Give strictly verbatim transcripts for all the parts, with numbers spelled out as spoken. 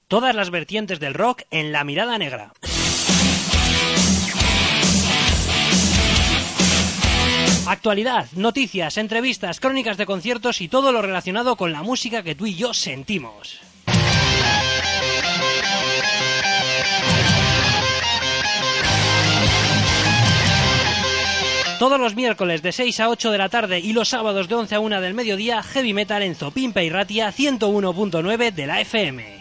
Todas las vertientes del rock en La Mirada Negra. Actualidad, noticias, entrevistas, crónicas de conciertos y todo lo relacionado con la música que tú y yo sentimos. Todos los miércoles de seis a ocho de la tarde y los sábados de once a una del mediodía, Heavy Metal en Zopimpa y Ratia ciento uno punto nueve de la F M.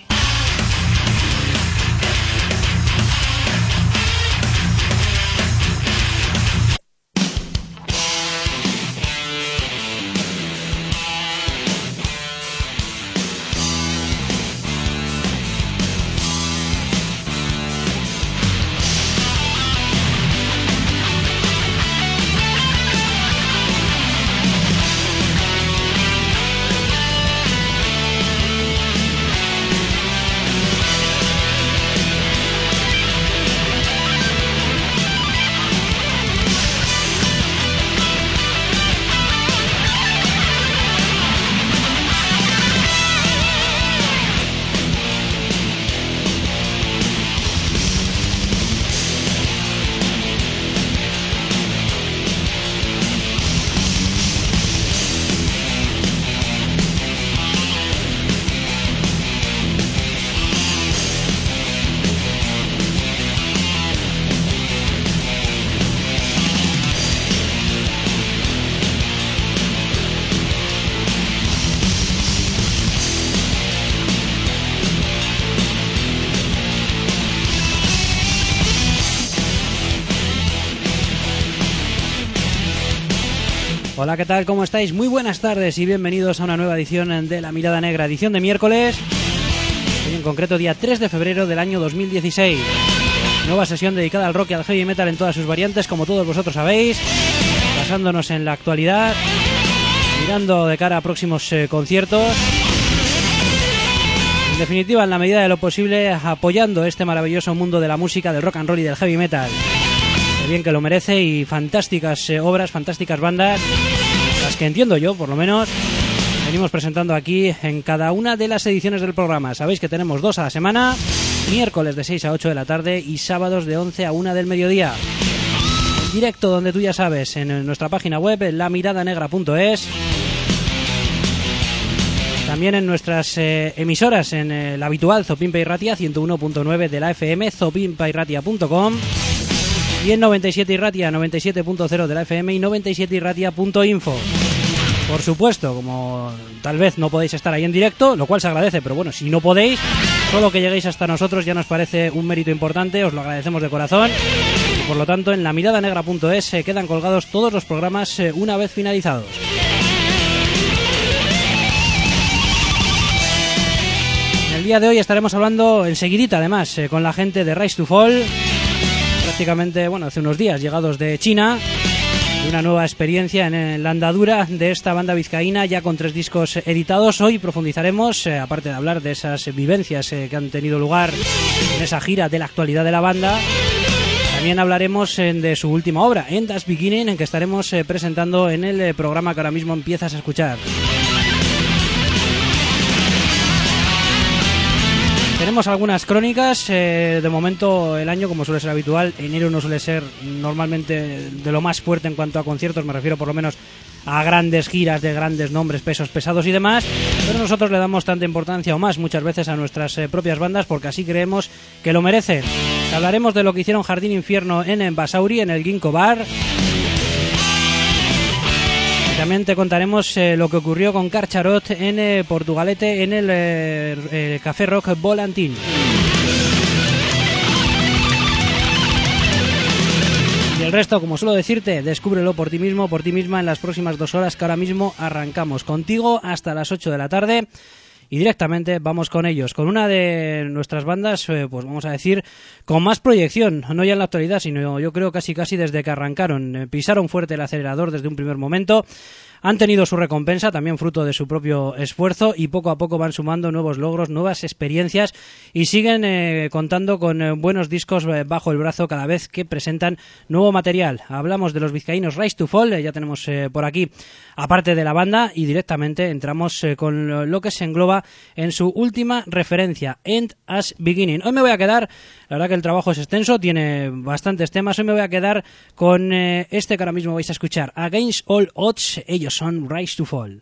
Hola, ¿qué tal? ¿Cómo estáis? Muy buenas tardes y bienvenidos a una nueva edición de La Mirada Negra, edición de miércoles, hoy en concreto día tres de febrero del año dos mil dieciséis. Nueva sesión dedicada al rock y al heavy metal en todas sus variantes, como todos vosotros sabéis, basándonos en la actualidad, mirando de cara a próximos eh, conciertos, en definitiva, en la medida de lo posible, apoyando este maravilloso mundo de la música, del rock and roll y del heavy metal. Bien que lo merece, y fantásticas eh, obras, fantásticas bandas, las que entiendo yo, por lo menos, venimos presentando aquí en cada una de las ediciones del programa. Sabéis que tenemos dos a la semana, miércoles de seis a ocho de la tarde y sábados de once a una del mediodía. En directo, donde tú ya sabes, en nuestra página web, la mirada negra punto es. También en nuestras eh, emisoras, en eh, la habitual Zopimpa y Ratia ciento uno punto nueve de la F M, zopimpa y ratia punto com. Y en noventa y siete y Ratia, noventa y siete punto cero de la F M y noventa y siete y ratia punto info. Por supuesto, como tal vez no podéis estar ahí en directo, lo cual se agradece, pero bueno, si no podéis, solo que lleguéis hasta nosotros ya nos parece un mérito importante, os lo agradecemos de corazón. Y por lo tanto, en la mirada negra punto es se quedan colgados todos los programas eh, una vez finalizados. En el día de hoy estaremos hablando enseguidita, además, eh, con la gente de Rise to Fall. Prácticamente, bueno, hace unos días llegados de China, de una nueva experiencia en la andadura de esta banda vizcaína, ya con tres discos editados. Hoy profundizaremos, eh, aparte de hablar de esas vivencias eh, que han tenido lugar en esa gira, de la actualidad de la banda. También hablaremos eh, de su última obra, End As Beginning, en que estaremos eh, presentando en el eh, programa que ahora mismo empiezas a escuchar. Tenemos algunas crónicas, eh, de momento el año, como suele ser habitual, enero no suele ser normalmente de lo más fuerte en cuanto a conciertos, me refiero por lo menos a grandes giras de grandes nombres, pesos pesados y demás, pero nosotros le damos tanta importancia o más muchas veces a nuestras eh, propias bandas porque así creemos que lo merecen. Hablaremos de lo que hicieron Jardín Infierno en Basauri, en el Ginkgo Bar. También te contaremos eh, lo que ocurrió con Carcharot en eh, Portugalete, en el eh, eh, Café Rock Volantín. Y el resto, como suelo decirte, descúbrelo por ti mismo, por ti misma, en las próximas dos horas que ahora mismo arrancamos contigo hasta las ocho de la tarde. Y directamente vamos con ellos, con una de nuestras bandas, eh, pues vamos a decir, con más proyección, no ya en la actualidad, sino yo creo casi casi desde que arrancaron. Eh, pisaron fuerte el acelerador desde un primer momento, han tenido su recompensa, también fruto de su propio esfuerzo, y poco a poco van sumando nuevos logros, nuevas experiencias, y siguen eh, contando con eh, buenos discos eh, bajo el brazo cada vez que presentan nuevo material. Hablamos de los vizcaínos Rise to Fall, eh, ya tenemos eh, por aquí, aparte de la banda, y directamente entramos eh, con lo que se engloba estaba en su última referencia, End as Beginning. Hoy me voy a quedar, la verdad que el trabajo es extenso, tiene bastantes temas, hoy me voy a quedar con eh, este que ahora mismo vais a escuchar, Against All Odds, ellos son Rise to Fall.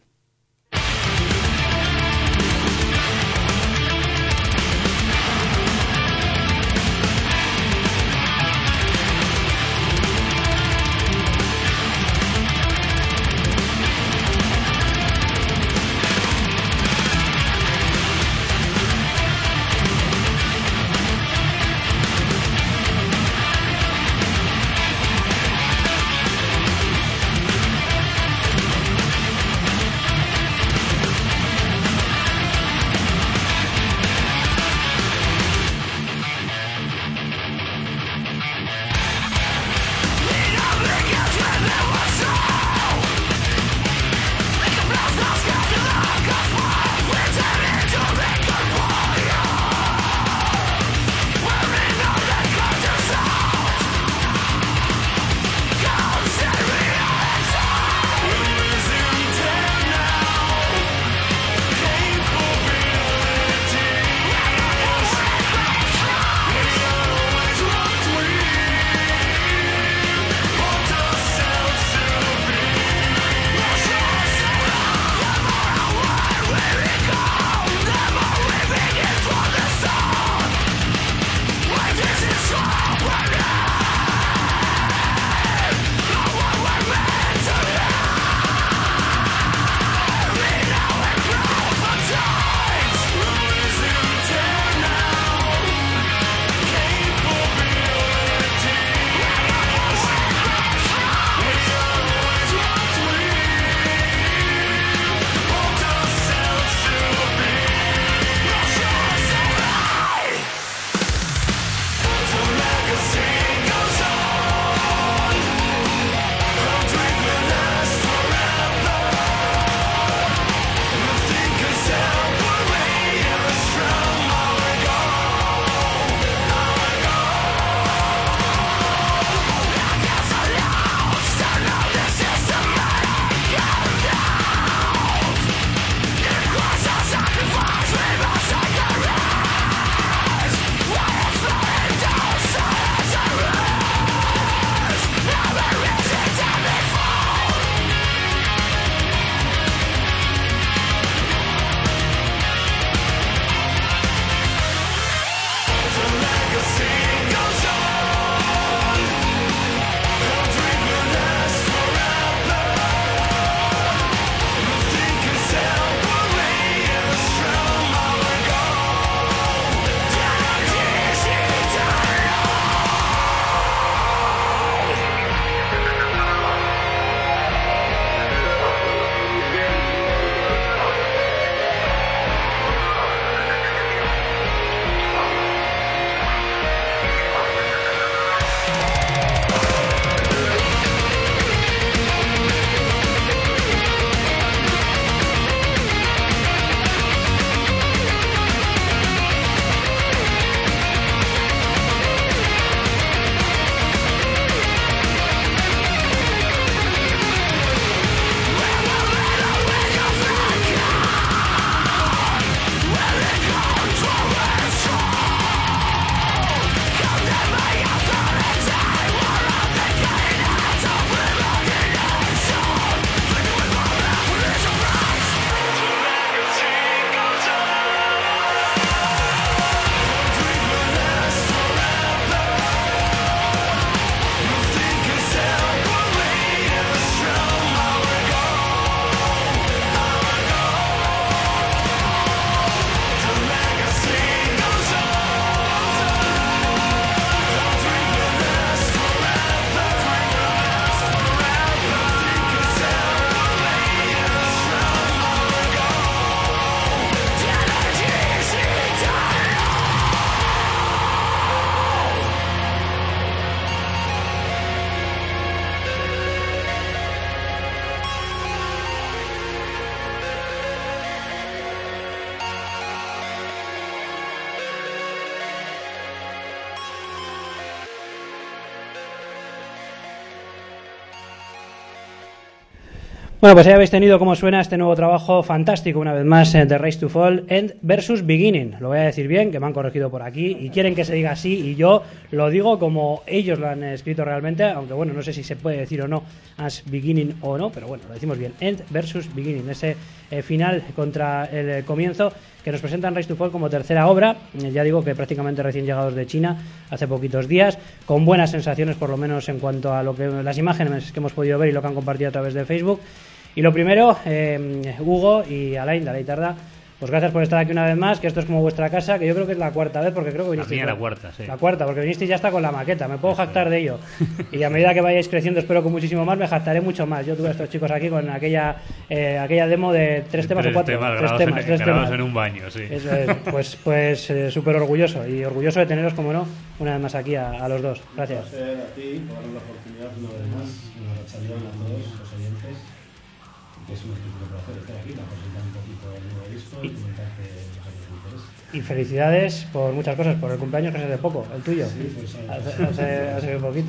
Bueno, pues ya habéis tenido cómo suena este nuevo trabajo fantástico, una vez más, eh, de Rise to Fall, End versus Beginning. Lo voy a decir bien, que me han corregido por aquí y quieren que se diga así, y yo lo digo como ellos lo han escrito realmente, aunque bueno, no sé si se puede decir o no as Beginning o no, pero bueno, lo decimos bien, End versus Beginning, ese eh, final contra el eh, comienzo que nos presentan Rise to Fall como tercera obra, eh, ya digo que prácticamente recién llegados de China hace poquitos días, con buenas sensaciones por lo menos en cuanto a lo que las imágenes que hemos podido ver y lo que han compartido a través de Facebook. Y lo primero, eh, Hugo y Alain de Alain Tarda, pues gracias por estar aquí una vez más, que esto es como vuestra casa, que yo creo que es la cuarta vez, porque creo que vinisteis... La mía la cuarta, sí. La cuarta, porque vinisteis ya hasta con la maqueta, me puedo jactar de ello. Y a medida que vayáis creciendo, espero que muchísimo más, me jactaré mucho más. Yo tuve a estos chicos aquí con aquella eh, aquella demo de tres temas tres o cuatro. Temas, tres temas, en, tres temas. en un baño, sí. Eso es, pues pues eh, súper orgulloso, y orgulloso de teneros, como no, una vez más aquí a, a los dos. Gracias. Un placer a ti por darnos la oportunidad una vez más, una rachalión a todos los oyentes. Que es un específico placer estar aquí para presentar un poquito el nuevo disco y comentar que nos interesa. Y felicidades por muchas cosas, por el cumpleaños que es hace poco, el tuyo. Sí, pues hace, hace, hace poquito.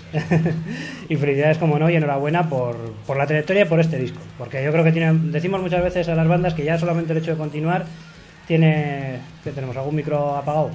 Y felicidades, como no, y enhorabuena por, por la trayectoria y por este disco. Porque yo creo que tiene, decimos muchas veces a las bandas que ya solamente el hecho de continuar tiene... ¿Qué tenemos? ¿Algún micro apagado?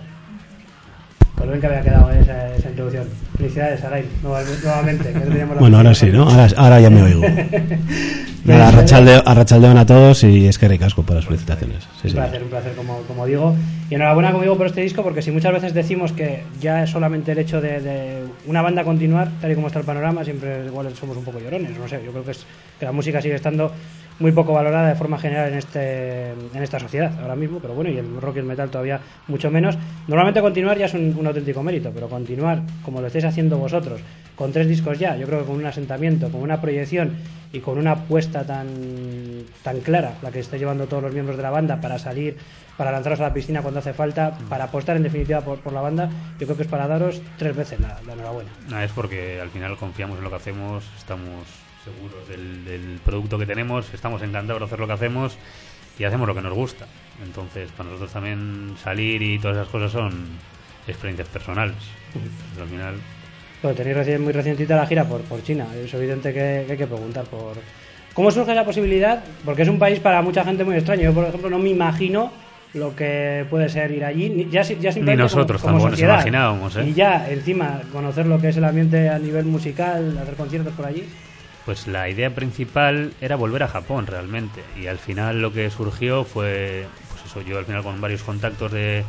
Pues bien que había quedado en esa, esa introducción. Felicidades, Alain, nuevamente. Que no teníamos la bueno, ahora sí, ¿no? Ahora, ahora ya me oigo. Nada, arrachalde, arrachaldeón a todos y es que ricasco por las felicitaciones. Sí, un placer, sí. un placer, como, como digo. Y enhorabuena, como digo, por este disco, porque si muchas veces decimos que ya es solamente el hecho de, de una banda continuar, tal y como está el panorama, siempre igual somos un poco llorones, no sé. Yo creo que, es, que la música sigue estando muy poco valorada de forma general en este en esta sociedad ahora mismo, pero bueno, y el rock y el metal todavía mucho menos. Normalmente continuar ya es un, un auténtico mérito, pero continuar como lo estáis haciendo vosotros, con tres discos ya, yo creo que con un asentamiento, con una proyección y con una apuesta tan tan clara, la que está llevando todos los miembros de la banda para salir, para lanzaros a la piscina cuando hace falta, para apostar en definitiva por, por la banda, yo creo que es para daros tres veces la, la enhorabuena. No, es porque al final confiamos en lo que hacemos, estamos seguros del, del producto que tenemos, estamos encantados de hacer lo que hacemos y hacemos lo que nos gusta. Entonces, para nosotros también salir y todas esas cosas son experiencias personales. Pero al final... Bueno, tenéis recién, muy recientita la gira por, por China. Es evidente que, que hay que preguntar por... ¿Cómo surge la posibilidad? Porque es un país para mucha gente muy extraño. Yo, por ejemplo, no me imagino lo que puede ser ir allí, ni, ya, ya simplemente ni nosotros como, como tampoco sociedad, nos imaginábamos, ¿eh? Y ya, encima, conocer lo que es el ambiente a nivel musical, hacer conciertos por allí. Pues la idea principal era volver a Japón realmente, y al final lo que surgió fue, pues eso, yo al final con varios contactos de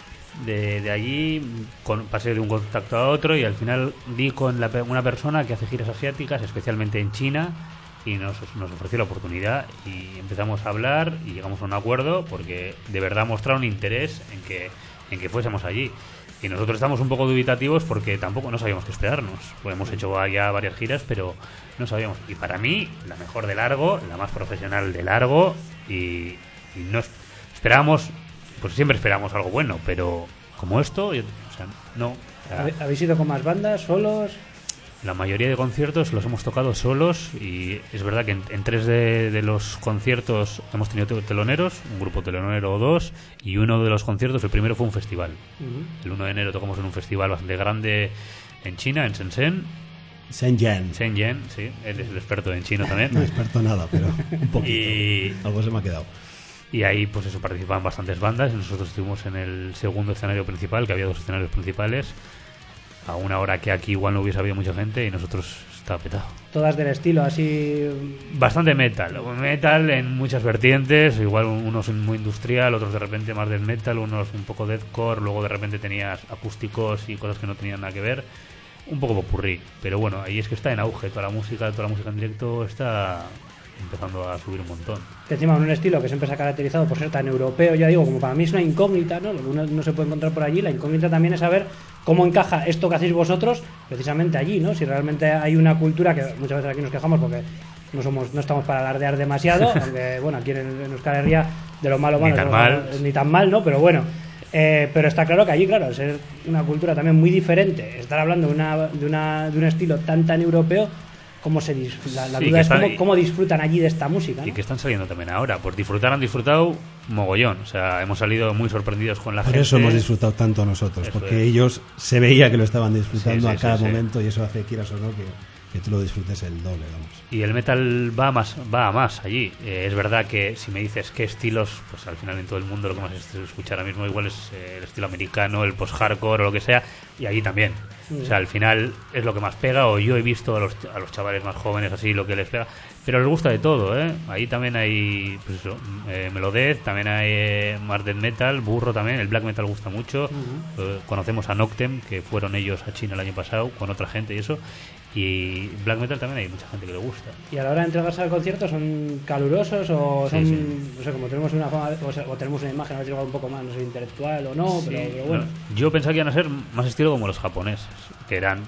de, de allí, con, pasé de un contacto a otro y al final di con la, una persona que hace giras asiáticas, especialmente en China, y nos, nos ofreció la oportunidad y empezamos a hablar y llegamos a un acuerdo porque de verdad mostraron interés en que, en que fuésemos allí. Y nosotros estamos un poco dubitativos porque tampoco no sabíamos qué esperarnos. Pues hemos hecho ya varias giras, pero no sabíamos. Y para mí, la mejor de largo, la más profesional de largo, y, y no esperábamos, pues siempre esperamos algo bueno, pero como esto, yo, o sea, no. O sea, ¿habéis ido con más bandas, solos? La mayoría de conciertos los hemos tocado solos y es verdad que en, en tres de, de los conciertos hemos tenido teloneros, un grupo telonero o dos, y uno de los conciertos, el primero fue un festival. Uh-huh. El uno de enero tocamos en un festival bastante grande en China, en Shenzhen. Shenzhen. Shenzhen, sí, él es el experto en chino también. No experto nada, pero un poquito. Y, algo se me ha quedado. Y ahí, pues eso, participaban bastantes bandas y nosotros estuvimos en el segundo escenario principal, que había dos escenarios principales, a una hora que aquí igual no hubiese habido mucha gente y nosotros está petado. Todas del estilo, así... Bastante metal. Metal en muchas vertientes, igual unos muy industrial, otros de repente más del metal, unos un poco deathcore, luego de repente tenías acústicos y cosas que no tenían nada que ver. Un poco popurrí, pero bueno, ahí es que está en auge toda la música, toda la música en directo está empezando a subir un montón. Que encima un estilo que siempre se ha caracterizado por ser tan europeo, ya digo, como para mí es una incógnita, ¿no? Lo que uno no se puede encontrar por allí, la incógnita también es saber cómo encaja esto que hacéis vosotros precisamente allí, ¿no? Si realmente hay una cultura, que muchas veces aquí nos quejamos porque no somos no estamos para alardear demasiado, aunque bueno, aquí en, en Euskal Herria de lo malo, malo ni tan no, mal, ni tan mal, ¿no? Pero bueno, eh, pero está claro que allí, claro, al ser una cultura también muy diferente, estar hablando de una de una de un estilo tan tan europeo, cómo se dis- la, la sí, duda es cómo, cómo disfrutan allí de esta música, ¿no? Y que están saliendo también ahora, pues disfrutar han disfrutado mogollón, o sea, hemos salido muy sorprendidos con la Por gente. Por eso hemos disfrutado tanto nosotros, eso porque es. Ellos se veía que lo estaban disfrutando sí, sí, a cada sí, momento sí. Y eso hace, quieras o no, que, que tú lo disfrutes el doble, vamos. Y el metal va más va a más allí. Eh, es verdad que si me dices qué estilos, pues al final en todo el mundo lo que más es escuchar ahora mismo igual es eh, el estilo americano, el post-hardcore o lo que sea, y allí también. Sí. O sea, al final es lo que más pega, o yo he visto a los, a los chavales más jóvenes así lo que les pega, pero les gusta de todo, ¿eh? Ahí también hay, pues eso, eh, Melodeath, también hay eh, más death metal, burro también, el black metal gusta mucho. Uh-huh. Eh, conocemos a Noctem, que fueron ellos a China el año pasado con otra gente y eso. Y black metal también hay mucha gente que le gusta. ¿Y a la hora de entregarse al concierto son calurosos o son, sí, sí. no sé, como tenemos una forma, o, sea, o tenemos una imagen a ver si un poco más, no sé, intelectual o no, sí, pero, pero bueno. No, yo pensaba que iban a ser más estilo como los japoneses, que eran,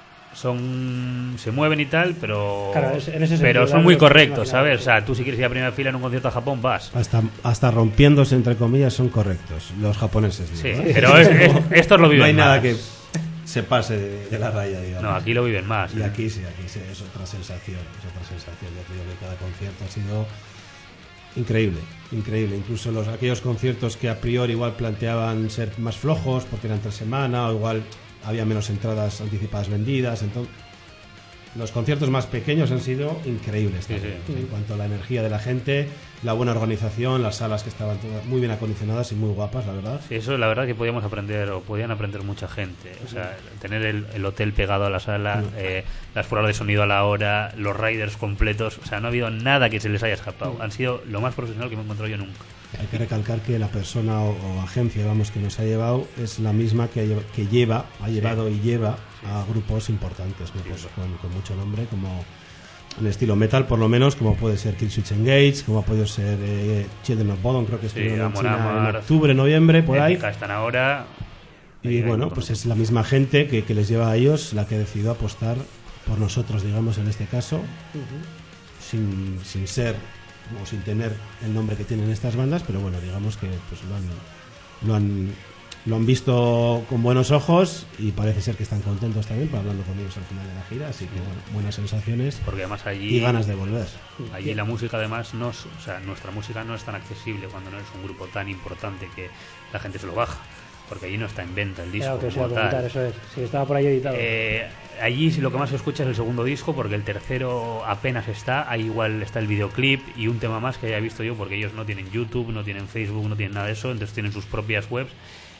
son, se mueven y tal, pero, claro, es, en ese sentido, pero son muy correctos, ¿sabes? O sea, tú si quieres ir a primera fila en un concierto a Japón, vas. Hasta, hasta rompiéndose, entre comillas, son correctos, los japoneses. Sí, ¿no? pero es, es, estos lo viven. No hay más. nada que se pase de, de la raya, digamos. No, aquí lo viven más. Y ¿eh? aquí sí, aquí sí, es otra sensación, es otra sensación. Yo creo que cada concierto ha sido increíble, increíble. Incluso los aquellos conciertos que a priori igual planteaban ser más flojos porque eran tres semanas, o igual había menos entradas anticipadas vendidas. Entonces, los conciertos más pequeños han sido increíbles sí, también, sí. en cuanto a la energía de la gente, la buena organización, las salas que estaban todas muy bien acondicionadas y muy guapas, la verdad. Sí, eso la verdad que podíamos aprender, o podían aprender mucha gente. O sea, tener el, el hotel pegado a la sala, sí. eh, las pruebas de sonido a la hora, los riders completos. O sea, no ha habido nada que se les haya escapado. Sí. Han sido lo más profesional que me he encontrado yo nunca. Hay que recalcar que la persona o, o agencia, vamos, que nos ha llevado es la misma que, que lleva, ha llevado sí. y lleva a grupos importantes, grupos sí. con, con mucho nombre, como en estilo metal, por lo menos, como puede ser Killswitch Engage, como ha podido ser eh, Children of Bodom, creo que sí, estuvieron en Amor, China Amor, en octubre, noviembre, por ahí. Están ahora. Y bueno, pues es la misma gente que, que les lleva a ellos la que ha decidido apostar por nosotros, digamos, en este caso, uh-huh. sin, sin ser o sin tener el nombre que tienen estas bandas, pero bueno, digamos que pues lo han, lo han lo han visto con buenos ojos y parece ser que están contentos también, para hablando con ellos al final de la gira, así que bueno, buenas sensaciones. Porque además allí y ganas de volver. Allí la música además no es, o sea, nuestra música no es tan accesible cuando no es un grupo tan importante que la gente se lo baja, porque allí no está en venta el disco. Claro, que como tal. Eso es. Sí, estaba por ahí editado. Eh, allí lo que más se escucha es el segundo disco, porque el tercero apenas está. Ahí igual está el videoclip y un tema más que haya visto yo, porque ellos no tienen YouTube, no tienen Facebook, no tienen nada de eso, entonces tienen sus propias webs.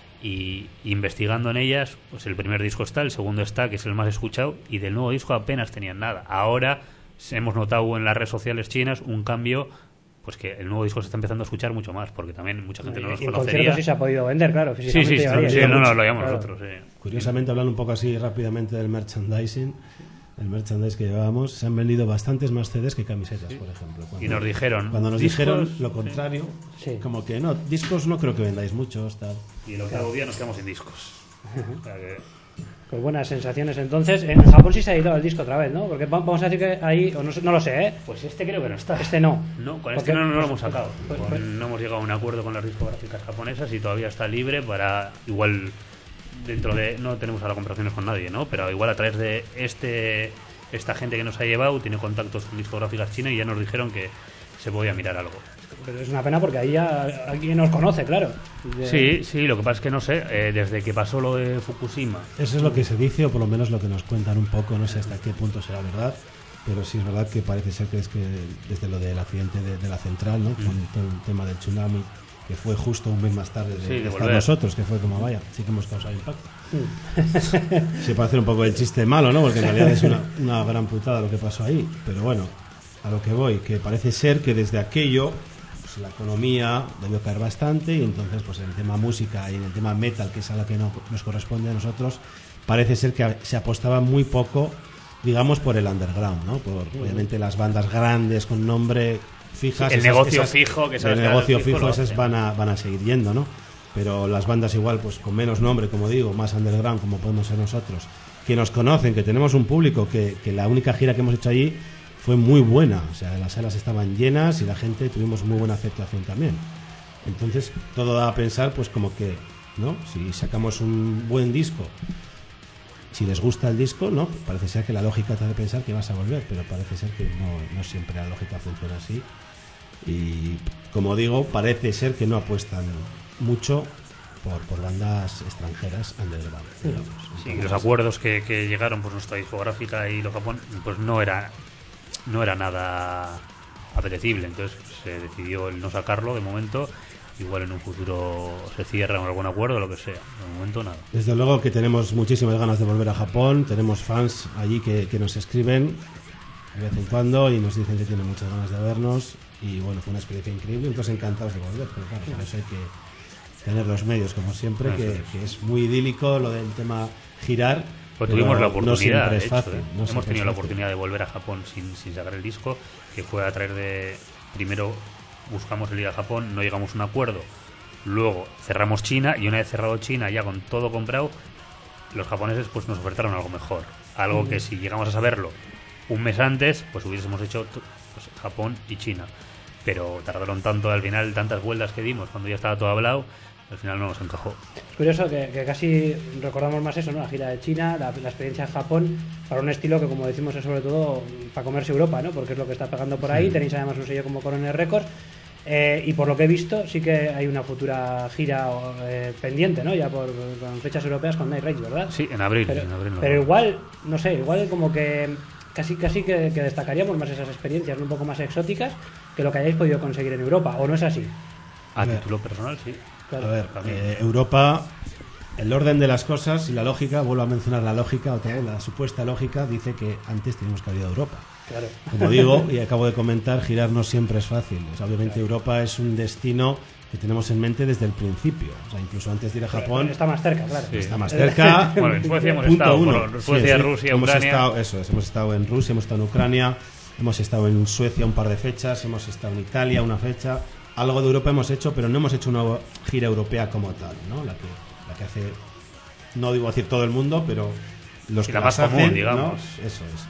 Y investigando en ellas, pues el primer disco está, el segundo está, que es el más escuchado, y del nuevo disco apenas tenían nada. Ahora hemos notado en las redes sociales chinas un cambio, pues que el nuevo disco se está empezando a escuchar mucho más, porque también mucha gente no los conocería. En conciertos sí se ha podido vender, claro. Sí, sí, sí, sí, sí, no, no, lo llamamos claro. nosotros. Sí. Curiosamente, hablando un poco así rápidamente del merchandising, el merchandise que llevábamos, se han vendido bastantes más C Ds que camisetas, sí. por ejemplo. Cuando, y nos dijeron... Cuando nos discos, dijeron lo contrario, sí. como que no, discos no creo que vendáis muchos, tal. Y el octavo día nos quedamos sin discos. O sea que... Pues buenas sensaciones. Entonces, en Japón sí se ha editado el disco otra vez, ¿no? Porque vamos a decir que ahí, o no, no lo sé, ¿eh? Pues este creo que no está. Este no. No, con este no, no lo hemos sacado. Pues, pues, no hemos llegado a un acuerdo con las discográficas japonesas y todavía está libre para igual dentro de... No tenemos ahora comparaciones con nadie, ¿no? Pero igual a través de este... esta gente que nos ha llevado tiene contactos con discográficas chinas y ya nos dijeron que se podía mirar algo. Pero es una pena porque ahí ya alguien nos conoce, claro. De... Sí, sí, lo que pasa es que no sé, eh, desde que pasó lo de Fukushima. Eso es lo que se dice, o por lo menos lo que nos cuentan un poco, no sé hasta qué punto será verdad, pero sí es verdad que parece ser que es que desde lo del accidente de, de la central, ¿no? Mm. Con todo el tema del tsunami, que fue justo un mes más tarde de, sí, de, de estar nosotros, que fue como vaya, sí que hemos causado impacto. Mm. Se puede hacer un poco el chiste malo, ¿no? Porque en realidad es una, una gran putada lo que pasó ahí, pero bueno, a lo que voy, que parece ser que desde aquello pues la economía debió caer bastante y entonces pues en el tema música y en el tema metal, que es a la que no, nos corresponde a nosotros, parece ser que se apostaba muy poco, digamos, por el underground, ¿no? Por mm. obviamente las bandas grandes con nombre fijas, el esas, negocio esas, fijo, que el negocio fijo, fijo esas van a, van a seguir yendo, ¿no? Pero las bandas igual pues con menos nombre, como digo, más underground, como podemos ser nosotros, que nos conocen, que tenemos un público, que, que la única gira que hemos hecho allí fue muy buena, o sea, las salas estaban llenas y la gente tuvimos muy buena aceptación también. Entonces todo da a pensar pues como que, ¿no? Si sacamos un buen disco, si les gusta el disco, ¿no? Parece ser que la lógica te hace pensar que vas a volver, pero parece ser que no, no siempre la lógica funciona así. Y como digo, parece ser que no apuestan mucho por, por bandas extranjeras underground. digamos. Sí, y los acuerdos que, que llegaron por nuestra discográfica y lo Japón, pues no era, no era nada apetecible. Entonces se decidió el no sacarlo de momento. Igual en un futuro se cierra algún acuerdo o lo que sea. De momento nada. Desde luego que tenemos muchísimas ganas de volver a Japón. Tenemos fans allí que, que nos escriben de vez en cuando y nos dicen que tienen muchas ganas de vernos. Y bueno, fue una experiencia increíble. Entonces encantados de volver. Pero claro, para eso hay que tener los medios, como siempre, que, que es muy idílico lo del tema girar. Pues tuvimos la oportunidad, no siempre de es hecho, fácil, ¿eh? no Hemos tenido es la fácil. oportunidad de volver a Japón sin, sin sacar el disco, que fue a traer de... Primero buscamos el ir a Japón, no llegamos a un acuerdo. Luego cerramos China y una vez cerrado China, ya con todo comprado, los japoneses pues nos ofertaron algo mejor. Algo mm. que si llegamos a saberlo un mes antes, pues hubiésemos hecho pues, Japón y China. Pero tardaron tanto, al final, tantas vueltas que dimos, cuando ya estaba todo hablado, al final no nos encajó. Es curioso que, que casi recordamos más eso, ¿no? La gira de China, la, la experiencia en Japón, para un estilo que, como decimos, es sobre todo para comerse Europa, ¿no? Porque es lo que está pegando por ahí. Sí. Tenéis además un sello como Coroner Records. Eh, y por lo que he visto, sí que hay una futura gira eh, pendiente, ¿no? Ya por, con fechas europeas con Night Rage, ¿verdad? Sí, en abril. Pero, en abril no pero igual, no sé, igual como que casi casi que, que destacaríamos más esas experiencias, ¿no? Un poco más exóticas que lo que hayáis podido conseguir en Europa, ¿o no es así? A título personal, sí. Claro. A ver, eh, Europa, el orden de las cosas y la lógica, vuelvo a mencionar la lógica, otra vez, la supuesta lógica, dice que antes teníamos que haber ido a Europa. Claro. Como digo, y acabo de comentar, girar no siempre es fácil. O sea, obviamente claro. Europa es un destino que tenemos en mente desde el principio. O sea, incluso antes de ir a Japón... Pero está más cerca, claro. Sí. Está más cerca. Bueno, en Suecia hemos punto estado. Uno. Por Suecia, sí, sí. Rusia, hemos Ucrania... Estado, eso es, hemos estado en Rusia, hemos estado en Ucrania, hemos estado en Suecia un par de fechas, hemos estado en Italia una fecha... Algo de Europa hemos hecho, pero no hemos hecho una gira europea como tal, ¿no? La que, la que hace, no digo decir todo el mundo, pero los y que la las más hacen, común, digamos. ¿no? Eso es.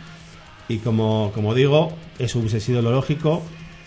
Y como, como digo, eso hubiese sido lo lógico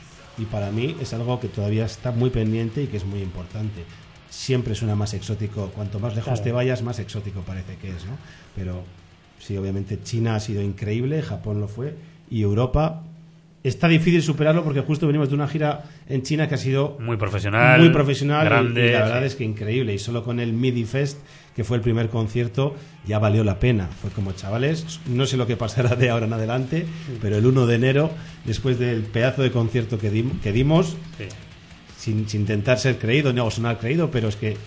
y para mí es algo que todavía está muy pendiente y que es muy importante. Siempre suena más exótico, cuanto más lejos claro. te vayas, más exótico parece que es, ¿no? Pero sí, obviamente China ha sido increíble, Japón lo fue y Europa... Está difícil superarlo porque justo venimos de una gira en China que ha sido muy profesional, muy profesional grande, y, y la verdad sí. es que increíble. Y solo con el MIDI Fest, que fue el primer concierto, ya valió la pena. Fue como, chavales, no sé lo que pasará de ahora en adelante, sí. pero el uno de enero, después del pedazo de concierto que, dim- que dimos, sí. sin, sin intentar ser creído, no sonar creído, pero es que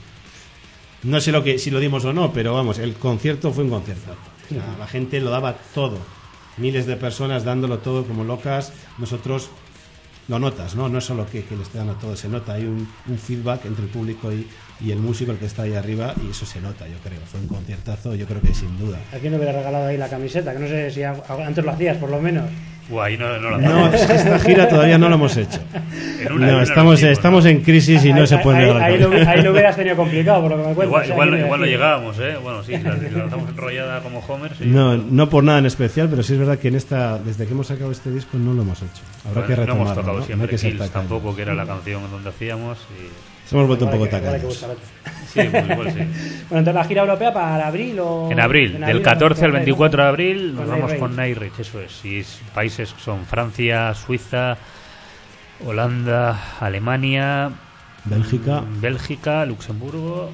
no sé lo que si lo dimos o no, pero vamos, el concierto fue un concierto. O sea, la gente lo daba todo. Miles de personas dándolo todo como locas. Nosotros lo notas, ¿no? No es solo que, que le esté dando todo, se nota. Hay un, un feedback entre el público y, y el músico, el que está ahí arriba, y eso se nota, yo creo. Fue un conciertazo, yo creo que sin duda. ¿A quién le hubiera regalado ahí la camiseta? Que no sé si antes lo hacías, por lo menos. Guay, no, no, no, es que esta gira todavía no la hemos hecho. En una, no, en una estamos, tipo, estamos ¿no? en crisis y ahí, no se puede ahí, regalar. Ahí, ahí, lo, ahí lo hubieras tenido complicado, por lo que me cuentas. Igual, o sea, igual, no, igual no llegábamos, ¿eh? Bueno, sí, la, la lanzamos enrollada como Homer. Sí. No, no por nada en especial, pero sí es verdad que en esta, desde que hemos sacado este disco no lo hemos hecho. Habrá bueno, que retomarlo. No hemos tocado ¿no? siempre no hay que Kills tampoco, que era la canción donde hacíamos. Y... Se hemos vuelto igual un poco que, tacaños. Sí, pues igual sí. Bueno, entonces la gira europea para abril o... En abril, en abril del catorce al veinticuatro de abril con nos vamos Night con Night Rage, eso es. Y es, países son Francia, Suiza, Holanda, Alemania, Bélgica, Bélgica, Luxemburgo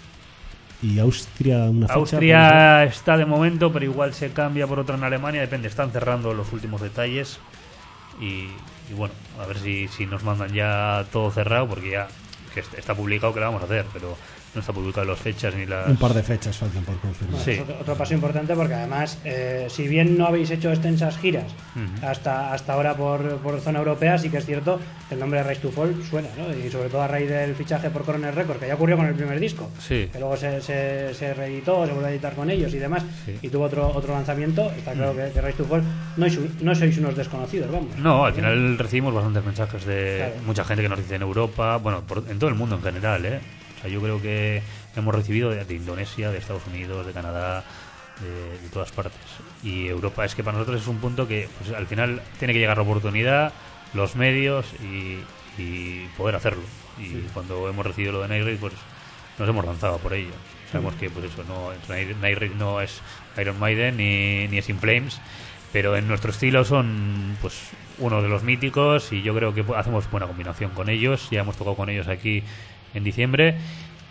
y Austria. Una fecha, Austria está de momento, pero igual se cambia por otra en Alemania, depende, están cerrando los últimos detalles y, y bueno, a ver si, si nos mandan ya todo cerrado, porque ya que está publicado que la vamos a hacer, pero no está publicado las fechas ni las... Un par de fechas faltan por confirmar. Bueno, sí. es otro, otro paso importante porque además, eh, si bien no habéis hecho extensas giras uh-huh. hasta hasta ahora por, por zona europea, sí que es cierto que el nombre de Rise to Fall suena, ¿no? Y sobre todo a raíz del fichaje por Coroner Records, que ya ocurrió con el primer disco, sí. que luego se, se, se reeditó, se volvió a editar con ellos y demás, sí. y tuvo otro otro lanzamiento. Está claro uh-huh. que, que Rise to Fall no, es, no sois unos desconocidos, vamos. No, al final recibimos bastantes mensajes de claro. mucha gente que nos dice en Europa, bueno, por, en todo el mundo en general, ¿eh? O sea, yo creo que hemos recibido de, de Indonesia, de Estados Unidos, de Canadá, de, de todas partes. Y Europa es que para nosotros es un punto que pues, al final tiene que llegar la oportunidad, los medios y, y poder hacerlo. Y sí. cuando hemos recibido lo de Night Rage, pues nos hemos lanzado por ello. Sabemos sí. que pues eso no Night Rage no es Iron Maiden ni, ni es In Flames, pero en nuestro estilo son pues uno de los míticos y yo creo que hacemos buena combinación con ellos. Ya hemos tocado con ellos aquí en diciembre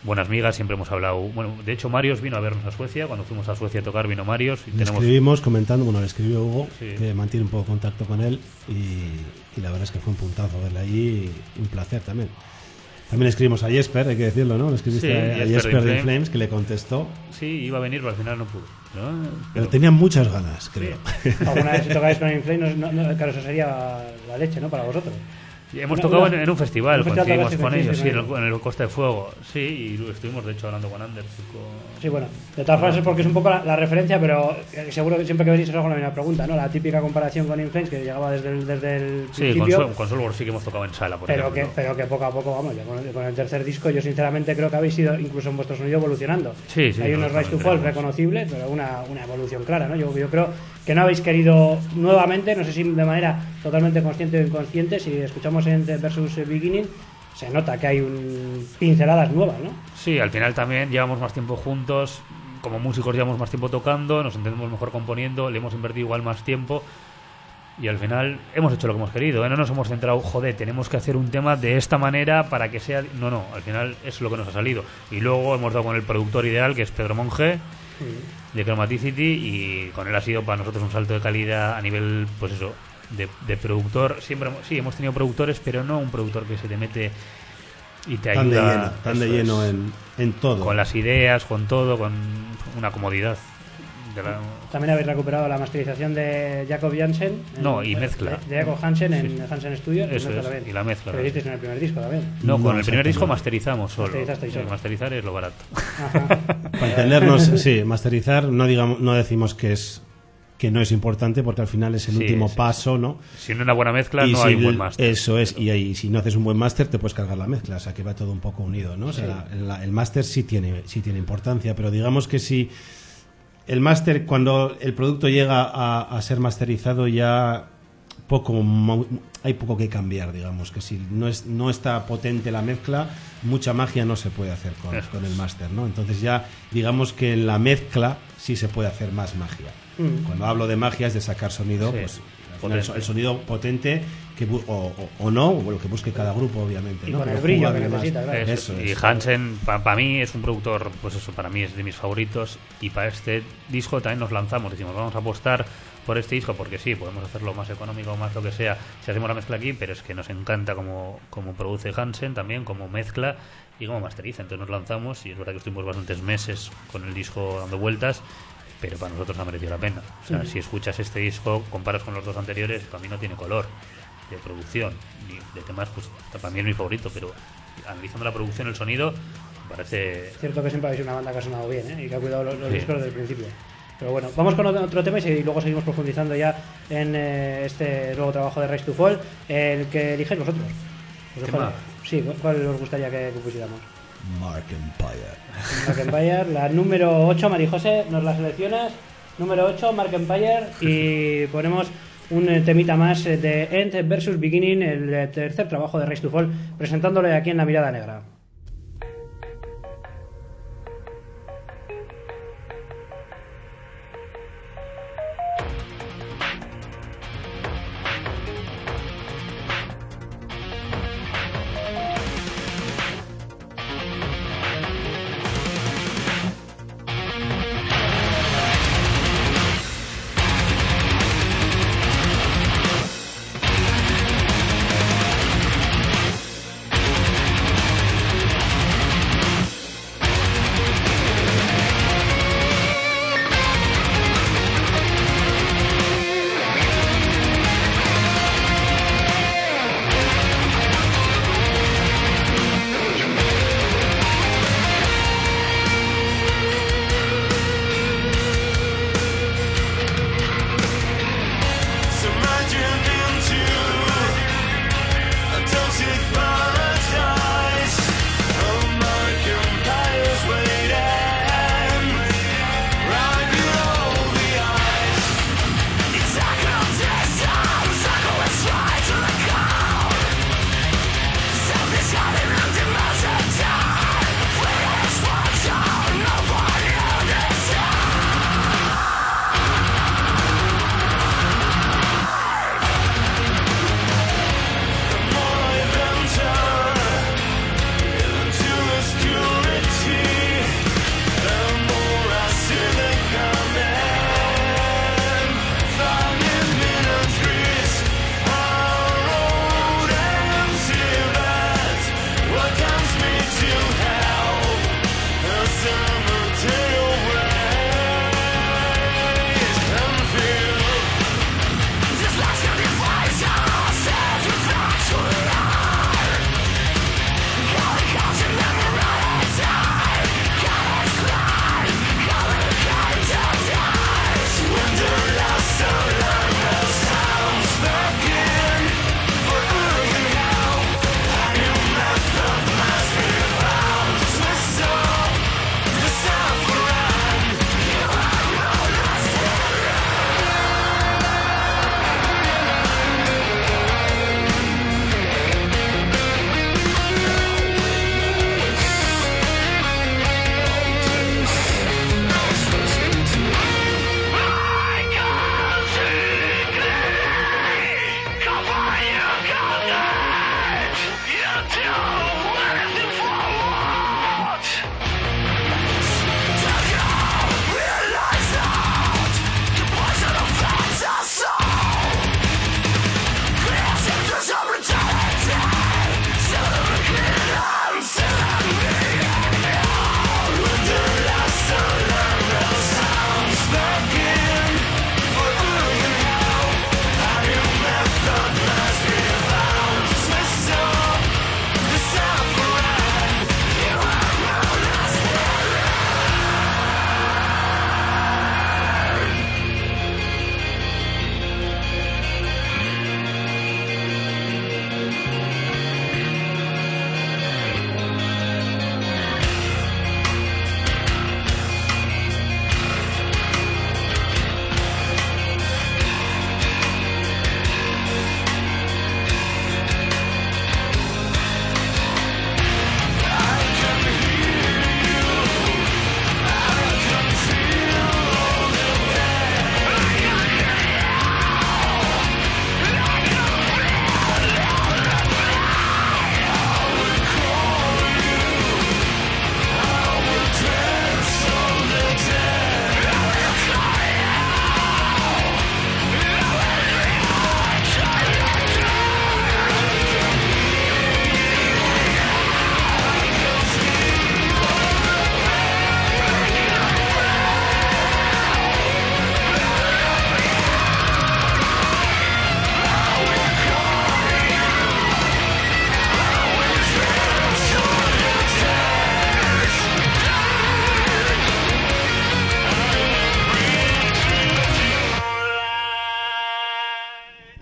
buenas migas, siempre hemos hablado. Bueno, de hecho, Marios vino a vernos a Suecia. Cuando fuimos a Suecia a tocar, vino Marios. Y le tenemos... escribimos comentando, bueno, le escribió Hugo, Sí. que mantiene un poco contacto con él. Y, y la verdad es que fue un puntazo verle allí y un placer también. También le escribimos a Jesper, hay que decirlo, ¿no? Le escribiste Sí, a, a Jesper Jesper de de Inflames. Inflames, que le contestó. Sí, iba a venir, pero al final no pudo, ¿no? Pero tenía muchas ganas, creo. Alguna vez si tocáis con Inflames, no, no, claro, eso sería la leche, ¿no? Para vosotros. Y hemos Una- tocado una- en, en un festival, un festival coincidimos tocaste con con- ellos, sí, sí, sí, en el, en el Costa de Fuego. Sí, y lo estuvimos de hecho hablando con Anders. Con... Sí, bueno, de todas formas es porque es un poco la, la referencia, pero eh, seguro que siempre que venís os hago la misma pregunta, ¿no? La típica comparación con Inflames que llegaba desde el, desde el Sí, con, principio, Sol, con Solborg sí que hemos tocado en sala, por pero que, ejemplo. pero que poco a poco, vamos, ya con el, con el tercer disco yo sinceramente creo que habéis ido incluso en vuestro sonido evolucionando. Sí, sí, Hay unos no, Rise to no Fall tenemos. reconocibles, pero una, una evolución clara, ¿no? Yo, yo creo que no habéis querido nuevamente, no sé si de manera totalmente consciente o inconsciente, si escuchamos en The versus Beginning, se nota que hay un, pinceladas nuevas, ¿no? Sí, al final también llevamos más tiempo juntos, como músicos llevamos más tiempo tocando, nos entendemos mejor componiendo, le hemos invertido igual más tiempo y al final hemos hecho lo que hemos querido, ¿eh? No nos hemos centrado, joder, tenemos que hacer un tema de esta manera para que sea... No, no, al final es lo que nos ha salido. Y luego hemos dado con el productor ideal, que es Pedro Monge, de Chromaticity, y con él ha sido para nosotros un salto de calidad a nivel, pues eso, de, de productor. Siempre hemos- sí, hemos tenido productores, pero no un productor que se te mete y te Tan de ayuda. lleno, tan de eso lleno es, en, en todo. con las ideas, con todo, con una comodidad. De la- También habéis recuperado la masterización de Jacob Jansen. en- No, y mezcla. De, de Jacob Hansen en Hansen Studios. Eso mezcla es, también. y la mezcla, Que ¿no? hicisteis en el primer disco también. No, No, con el primer disco exactamente. masterizamos solo. Masterizasteis Sí, solo. masterizar es lo barato. Ajá. Para entendernos, sí, masterizar no digamos, no decimos que es que no es importante porque al final es el Sí, último sí, paso, ¿no? Si no hay una buena mezcla, Y no si hay un el- buen máster. Eso es, y, ahí, si no haces un buen máster te puedes cargar la mezcla, o sea que va todo un poco unido, ¿no? O sea, la- la- el máster sí tiene, sí tiene importancia, pero digamos que si el máster, cuando el producto llega a, a ser masterizado ya poco mo- hay poco que cambiar, digamos, que si no es no está potente la mezcla, mucha magia no se puede hacer con, Eso con es. el máster, ¿no? Entonces ya digamos que en la mezcla sí se puede hacer más magia. Mm. Cuando hablo de magia es de sacar sonido, Sí, pues al final el, potente. el sonido potente que bu- o, o- o no, o lo que busque cada grupo, obviamente. Y ¿no? con el Pero brillo jugar que además. necesita, claro. Eso, Eso y es. Hansen para mí es un productor, pues eso, para mí es de mis favoritos, y para este disco también nos lanzamos, decimos vamos a apostar por este disco porque sí, podemos hacerlo más económico, más lo que sea si hacemos la mezcla aquí, pero es que nos encanta como, como produce Hansen también, como mezcla y como masteriza, entonces nos lanzamos y es verdad que estuvimos bastantes meses con el disco dando vueltas, pero para nosotros ha merecido la pena. O sea, si escuchas este disco, comparas con los dos anteriores, para mí no tiene color de producción ni de temas, pues para mí es mi favorito, pero analizando la producción, el sonido, me parece... Es cierto que siempre habéis sido una banda que ha sonado bien, ¿eh? Y que ha cuidado los, los Sí. discos desde el principio. Pero bueno, vamos con otro, otro tema y, se- y luego seguimos profundizando ya en eh, este nuevo trabajo de Rise to Fall, el que eligéis vosotros. Os dejo- ¿Tema? Sí, ¿cuál- ¿cuál os gustaría que, que pusiéramos? Mark Empire. Mark Empire, la número ocho, Mari José, nos la seleccionas. Número ocho, Mark Empire, y ponemos un eh, temita más eh, de End versus Beginning, el eh, tercer trabajo de Rise to Fall, presentándole aquí en La Mirada Negra. Thank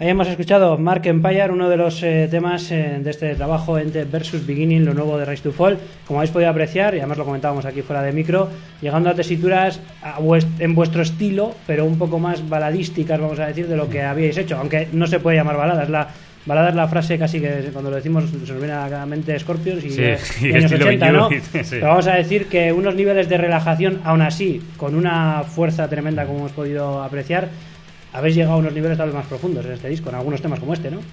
Ahí hemos escuchado Mark Empire, uno de los eh, temas eh, de este trabajo End versus Beginning, lo nuevo de Rise to Fall. Como habéis podido apreciar, y además lo comentábamos aquí fuera de micro, llegando a tesituras a vuest- en vuestro estilo, pero un poco más baladísticas, vamos a decir, de lo que habíais hecho, aunque no se puede llamar balada, es la... Balada es la frase casi que cuando lo decimos se nos viene a la mente Scorpions y, sí, eh, y y años ochenta, ¿no? sí. Pero vamos a decir que unos niveles de relajación, aún así, con una fuerza tremenda como hemos podido apreciar, habéis llegado a unos niveles tal vez más profundos en este disco, en algunos temas como este, ¿no?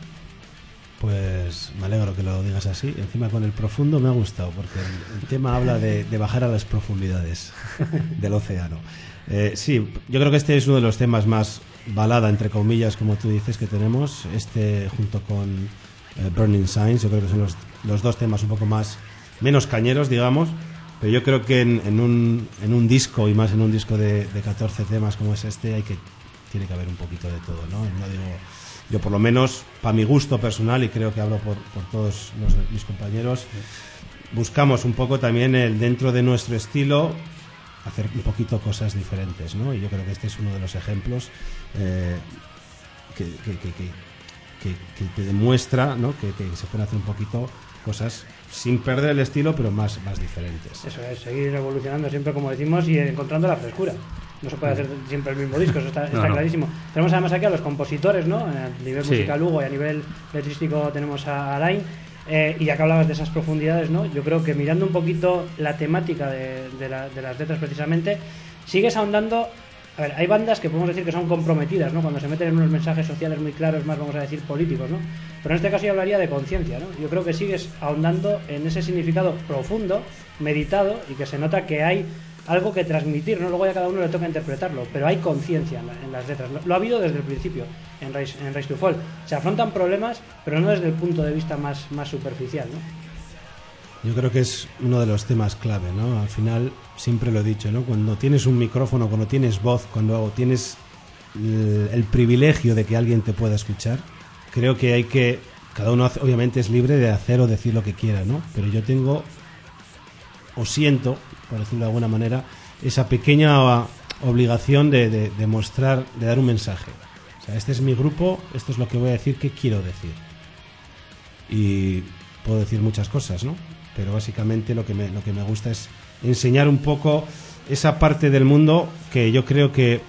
Pues me alegro que lo digas así. Encima con el profundo me ha gustado, porque el, el tema habla de, de bajar a las profundidades del océano. Eh, sí, yo creo que este es uno de los temas más balada, entre comillas, como tú dices, que tenemos. Este junto con eh, Burning Signs, yo creo que son los, los dos temas un poco más menos cañeros, digamos. Pero yo creo que en, en, un, en un disco, y más en un disco de, de catorce temas como es este, hay que tiene que haber un poquito de todo, ¿no? No digo, yo por lo menos, para mi gusto personal, y creo que hablo por, por todos los, mis compañeros, buscamos un poco también el, dentro de nuestro estilo, hacer un poquito cosas diferentes, ¿no? Y yo creo que este es uno de los ejemplos eh, que, que, que, que, que, que te demuestra, ¿no? que, que se pueden hacer un poquito cosas sin perder el estilo, pero más, más diferentes. Eso es, seguir evolucionando siempre, como decimos, y encontrando la frescura. No se puede hacer siempre el mismo disco, eso está, está no, clarísimo. No. Tenemos además aquí a los compositores, ¿no? A nivel sí. musical Hugo y a nivel letrístico tenemos a Alain. Eh, y ya que hablabas de esas profundidades, ¿no? Yo creo que mirando un poquito la temática de, de, la, de las letras precisamente, sigues ahondando. A ver, hay bandas que podemos decir que son comprometidas, ¿no? Cuando se meten en unos mensajes sociales muy claros, más vamos a decir políticos, ¿no? Pero en este caso yo hablaría de conciencia, ¿no? Yo creo que sigues ahondando en ese significado profundo, meditado, y que se nota que hay algo que transmitir, ¿no? Luego ya a cada uno le toca interpretarlo, pero hay conciencia en, la, en las letras. Lo, lo ha habido desde el principio en Rise, en Rise to Fall. Se afrontan problemas, pero no desde el punto de vista más, más superficial, ¿no? Yo creo que es uno de los temas clave, ¿no? Al final, siempre lo he dicho, ¿no? Cuando tienes un micrófono, cuando tienes voz, cuando tienes el, el privilegio de que alguien te pueda escuchar, creo que hay que... Cada uno hace, obviamente es libre de hacer o decir lo que quiera, ¿no? Pero yo tengo, o siento, por decirlo de alguna manera, esa pequeña obligación de, de, de mostrar, de dar un mensaje. O sea, este es mi grupo, esto es lo que voy a decir, ¿qué quiero decir? Y puedo decir muchas cosas, ¿no? Pero básicamente lo que me, lo que me gusta es enseñar un poco esa parte del mundo que yo creo que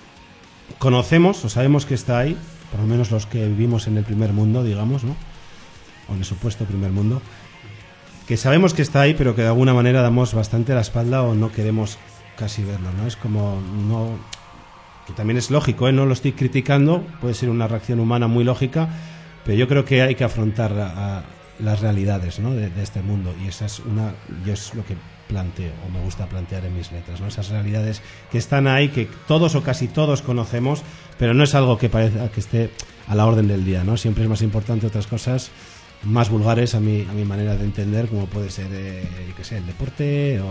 conocemos o sabemos que está ahí, por lo menos los que vivimos en el primer mundo, digamos, ¿no? O en el supuesto primer mundo, que sabemos que está ahí, pero que de alguna manera damos bastante la espalda o no queremos casi verlo, ¿no? Es como, no, que también es lógico, ¿eh? No lo estoy criticando, puede ser una reacción humana muy lógica, pero yo creo que hay que afrontar a, a las realidades, ¿no? de, de este mundo, y esa es una, yo es lo que planteo o me gusta plantear en mis letras, ¿no? Esas realidades que están ahí, que todos o casi todos conocemos, pero no es algo que parezca que esté a la orden del día, ¿no? Siempre es más importante otras cosas más vulgares a mi, a mi manera de entender, como puede ser eh, yo qué sé, el deporte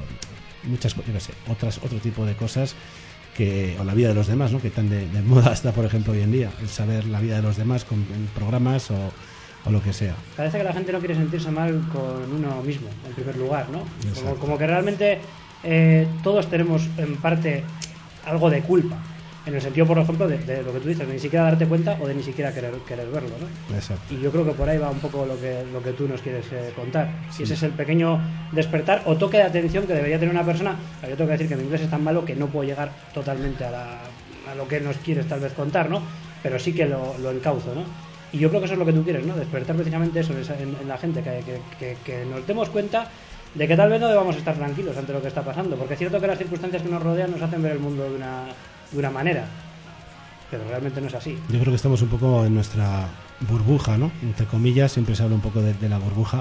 o muchas cosas, yo qué sé, otras, otro tipo de cosas que, o la vida de los demás, ¿no? Que tan de, de moda está, por ejemplo, hoy en día, el saber la vida de los demás con, en programas o o lo que sea. Parece que la gente no quiere sentirse mal con uno mismo, en primer lugar, ¿no? Como, como que realmente eh, todos tenemos en parte algo de culpa, en el sentido, por ejemplo, de, de lo que tú dices, de ni siquiera darte cuenta o de ni siquiera querer, querer verlo, ¿no? Exacto. Y yo creo que por ahí va un poco lo que, lo que tú nos quieres eh, contar. Si sí. Ese es el pequeño despertar o toque de atención que debería tener una persona. Yo tengo que decir que mi inglés es tan malo que no puedo llegar totalmente a, la, a lo que nos quieres tal vez contar, ¿no? Pero sí que lo, lo encauzo, ¿no? Y yo creo que eso es lo que tú quieres, ¿no? Despertar precisamente eso en, en la gente, que, que, que, que nos demos cuenta de que tal vez no debamos estar tranquilos ante lo que está pasando, porque es cierto que las circunstancias que nos rodean nos hacen ver el mundo de una, de una manera, pero realmente no es así. Yo creo que estamos un poco en nuestra burbuja, ¿no? Entre comillas, siempre se habla un poco de, de la burbuja.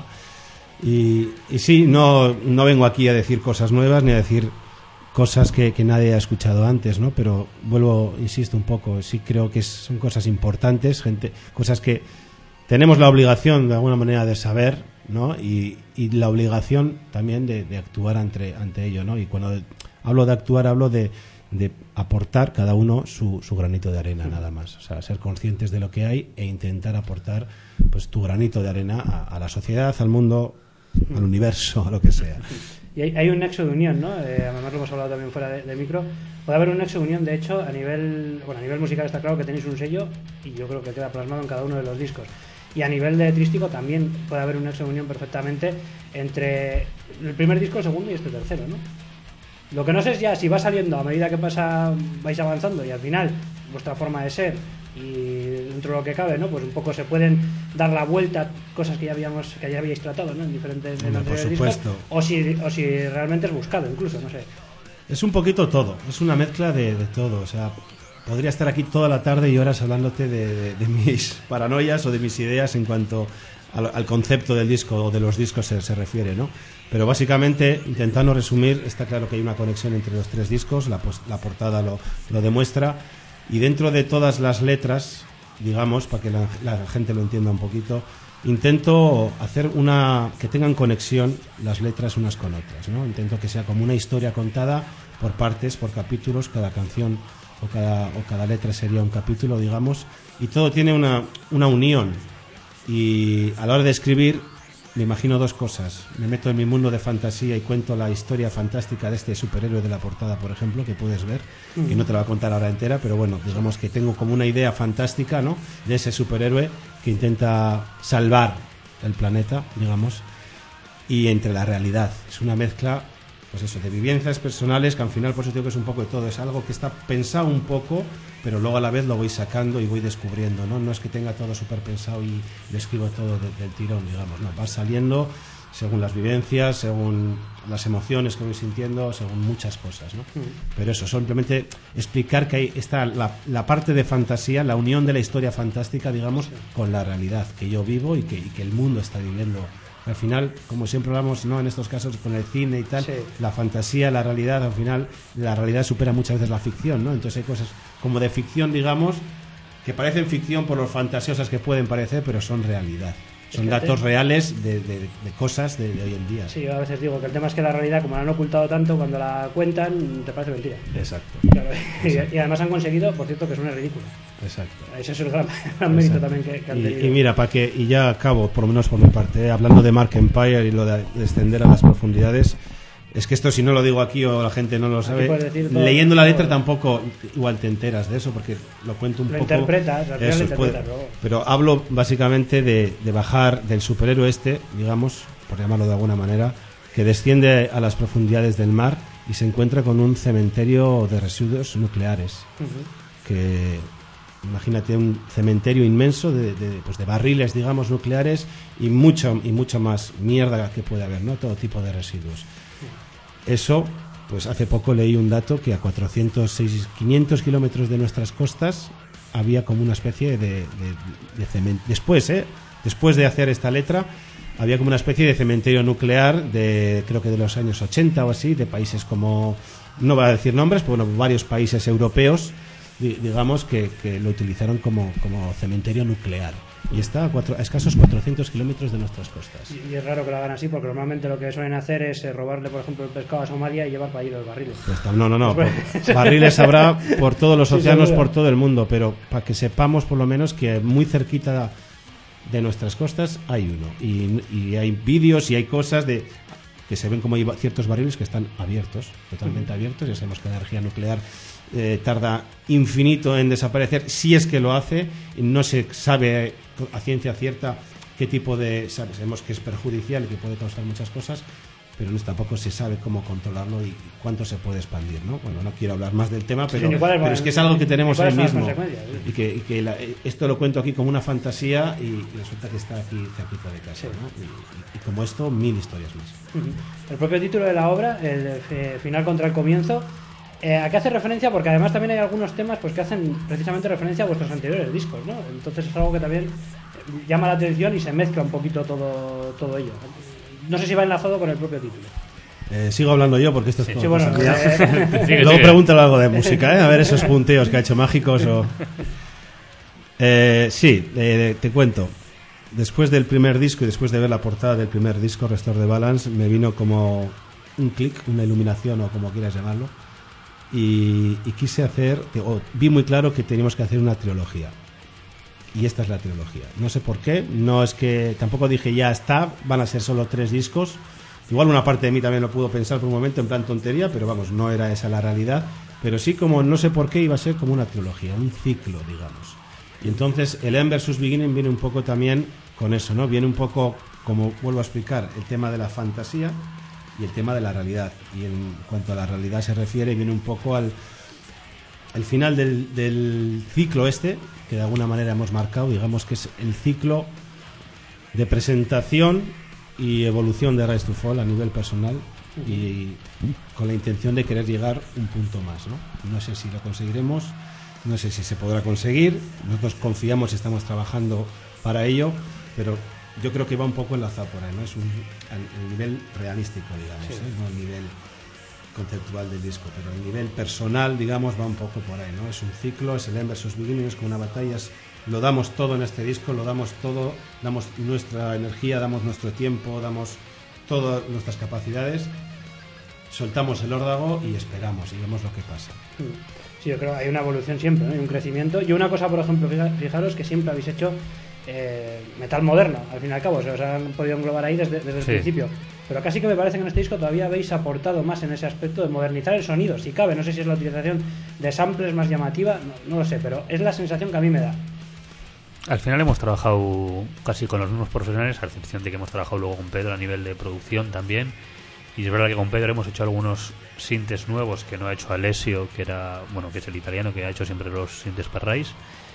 Y, y sí, no, no vengo aquí a decir cosas nuevas ni a decir cosas que, que nadie ha escuchado antes, ¿no? Pero vuelvo, insisto un poco, sí creo que son cosas importantes, gente, cosas que tenemos la obligación de alguna manera de saber, ¿no? Y, y la obligación también de, de actuar ante, ante ello, ¿no? Y cuando hablo de actuar, hablo de, de aportar cada uno su, su granito de arena, nada más. O sea, ser conscientes de lo que hay e intentar aportar pues tu granito de arena a, a la sociedad, al mundo, al universo, a lo que sea. Y hay, hay un nexo de unión, ¿no? Eh, además lo hemos hablado también fuera de, de micro. Puede haber un nexo de unión, de hecho, a nivel, bueno, a nivel musical está claro que tenéis un sello y yo creo que queda plasmado en cada uno de los discos. Y a nivel letrístico también puede haber un nexo de unión perfectamente entre el primer disco, el segundo y este tercero, ¿no? Lo que no sé es ya si va saliendo a medida que pasa, vais avanzando y al final vuestra forma de ser y dentro de lo que cabe, ¿no? Pues un poco se pueden dar la vuelta a cosas que ya habíamos, que ya habíais tratado, ¿no? En diferentes en Hombre, por anteriores supuesto. discos, o si, o si realmente es buscado incluso, no sé. Es un poquito todo, es una mezcla de, de todo, o sea, podría estar aquí toda la tarde y horas hablándote de, de, de mis paranoias o de mis ideas en cuanto al, al concepto del disco o de los discos se, se refiere, ¿no? Pero básicamente, intentando resumir, está claro que hay una conexión entre los tres discos, la, la portada lo, lo demuestra, y dentro de todas las letras, digamos, para que la, la gente lo entienda un poquito, intento hacer una que tengan conexión las letras unas con otras, ¿no? Intento que sea como una historia contada por partes, por capítulos, cada canción o cada, o cada letra sería un capítulo, digamos, y todo tiene una, una unión. Y a la hora de escribir me imagino dos cosas. Me meto en mi mundo de fantasía y cuento la historia fantástica de este superhéroe de la portada, por ejemplo, que puedes ver, mm. que no te la voy a contar ahora entera, pero bueno, digamos que tengo como una idea fantástica, ¿no?, de ese superhéroe que intenta salvar el planeta, digamos, y entre la realidad. Es una mezcla, pues eso, de vivencias personales, que al final, por eso digo que es un poco de todo. Es algo que está pensado un poco, pero luego a la vez lo voy sacando y voy descubriendo, ¿no? No es que tenga todo súper pensado y lo escribo todo de, del tirón, digamos, no, va saliendo según las vivencias, según las emociones que voy sintiendo, según muchas cosas, ¿no? Mm. Pero eso, simplemente explicar que ahí está la, la parte de fantasía, la unión de la historia fantástica, digamos, sí, con la realidad que yo vivo y que, y que el mundo está viviendo. Al final, como siempre hablamos, ¿no?, en estos casos con el cine y tal, sí, la fantasía, la realidad, al final la realidad supera muchas veces la ficción, ¿no? Entonces hay cosas como de ficción, digamos, que parecen ficción por lo fantasiosas que pueden parecer, pero son realidad. Son datos reales de, de, de cosas de, de hoy en día. Sí, yo a veces digo que el tema es que la realidad, como la han ocultado tanto, cuando la cuentan, te parece mentira. Exacto. Claro. Exacto. Y, y además han conseguido, por cierto, que suene ridículo. Exacto. Ese es el gran, gran mérito también que, que han y, tenido. y mira, para que, y ya acabo, por lo menos por mi parte, ¿eh? Hablando de Mark Empire y lo de descender a las profundidades, es que esto, si no lo digo aquí o la gente no lo sabe, leyendo la letra tampoco igual te enteras de eso, porque lo cuento un lo poco. Interpretas, al final eso, lo interpretas, puede, luego. Pero hablo básicamente de, de bajar del superhéroe este, digamos, por llamarlo de alguna manera, que desciende a las profundidades del mar y se encuentra con un cementerio de residuos nucleares. Uh-huh. Que imagínate un cementerio inmenso de, de, pues de barriles, digamos, nucleares y mucho y mucha más mierda que puede haber, ¿no? Todo tipo de residuos. Eso, pues hace poco leí un dato que a cuatrocientos, seiscientos, quinientos kilómetros de nuestras costas había como una especie de, de, de cementerio. Después, ¿eh? Después de hacer esta letra, había como una especie de cementerio nuclear de, creo que de los años ochenta o así, de países como, no voy a decir nombres, pero bueno, varios países europeos, digamos, que, que lo utilizaron como, como cementerio nuclear. Y está a, cuatro, a escasos cuatrocientos kilómetros de nuestras costas. Y es raro que lo hagan así, porque normalmente lo que suelen hacer es eh, robarle, por ejemplo, el pescado a Somalia y llevar para allí los barriles. Pues, no, no, no. Pues, barriles habrá por todos los océanos, sí, por todo el mundo, pero para que sepamos por lo menos que muy cerquita de nuestras costas hay uno. Y, y hay vídeos y hay cosas de que se ven como hay ciertos barriles que están abiertos, totalmente uh-huh. abiertos. Ya sabemos que la energía nuclear eh, tarda infinito en desaparecer, si es que lo hace. No se sabe a ciencia cierta qué tipo de... Sabemos que es perjudicial y que puede causar muchas cosas, pero no, tampoco se sabe cómo controlarlo y cuánto se puede expandir, ¿no? Bueno, no quiero hablar más del tema, pero, sí, pero es que es algo que tenemos hoy mismo y que, y que la, esto lo cuento aquí como una fantasía y resulta que está aquí cerquita de casa, sí, ¿no? Y, y, y como esto, mil historias más. Uh-huh. El propio título de la obra, el eh, final contra el comienzo, eh, ¿a qué hace referencia? Porque además también hay algunos temas pues que hacen precisamente referencia a vuestros anteriores discos, ¿no? Entonces es algo que también llama la atención y se mezcla un poquito todo, todo ello. No sé si va enlazado con el propio título. Eh, sigo hablando yo porque esto es sí, todo. Sí, bueno, eh, Luego sigue. Pregúntale algo de música, ¿eh? A ver esos punteos que ha hecho mágicos o... Eh, sí, eh, te cuento. Después del primer disco y después de ver la portada del primer disco, Restore the Balance, me vino como un clic, una iluminación o como quieras llamarlo, y, y quise hacer, o vi muy claro que teníamos que hacer una trilogía. Y esta es la trilogía. No sé por qué, no es que tampoco dije ya está, van a ser solo tres discos, Igual una parte de mí también lo pudo pensar por un momento en plan tontería, pero vamos, no era esa la realidad. Pero sí, como no sé por qué, iba a ser como una trilogía, un ciclo, digamos. Y entonces el End versus Beginning viene un poco también con eso, ¿no? Viene un poco, como vuelvo a explicar, el tema de la fantasía y el tema de la realidad. Y en cuanto a la realidad se refiere, viene un poco al el final del, del ciclo este, que de alguna manera hemos marcado, digamos que es el ciclo de presentación y evolución de Rise to Fall a nivel personal, y con la intención de querer llegar un punto más, ¿no? No sé si lo conseguiremos, no sé si se podrá conseguir, nosotros confiamos y estamos trabajando para ello, pero yo creo que va un poco enlazado por ahí, ¿no? Es un el nivel realístico, digamos, sí. ¿eh? No el nivel conceptual del disco, pero el nivel personal, digamos, va un poco por ahí, ¿no? Es un ciclo, es el End versus Beginning, es como una batalla, es, lo damos todo en este disco, lo damos todo, damos nuestra energía, damos nuestro tiempo, damos todas nuestras capacidades, soltamos el órdago y esperamos y vemos lo que pasa. Sí, yo creo que hay una evolución siempre, ¿no? Y un crecimiento. Y una cosa, por ejemplo, fijaros que siempre habéis hecho eh, metal moderno, al fin y al cabo, se os han podido englobar ahí desde, desde el sí. principio. Pero casi que me parece que en este disco todavía habéis aportado más en ese aspecto de modernizar el sonido, si cabe. No sé si es la utilización de samples más llamativa, no, no lo sé, pero es la sensación que a mí me da. Al final hemos trabajado casi con los mismos profesionales, a excepción de que hemos trabajado luego con Pedro a nivel de producción también. Y es verdad que con Pedro hemos hecho algunos sintes nuevos que no ha hecho Alessio, que era bueno que es el italiano que ha hecho siempre los sintes para Rise.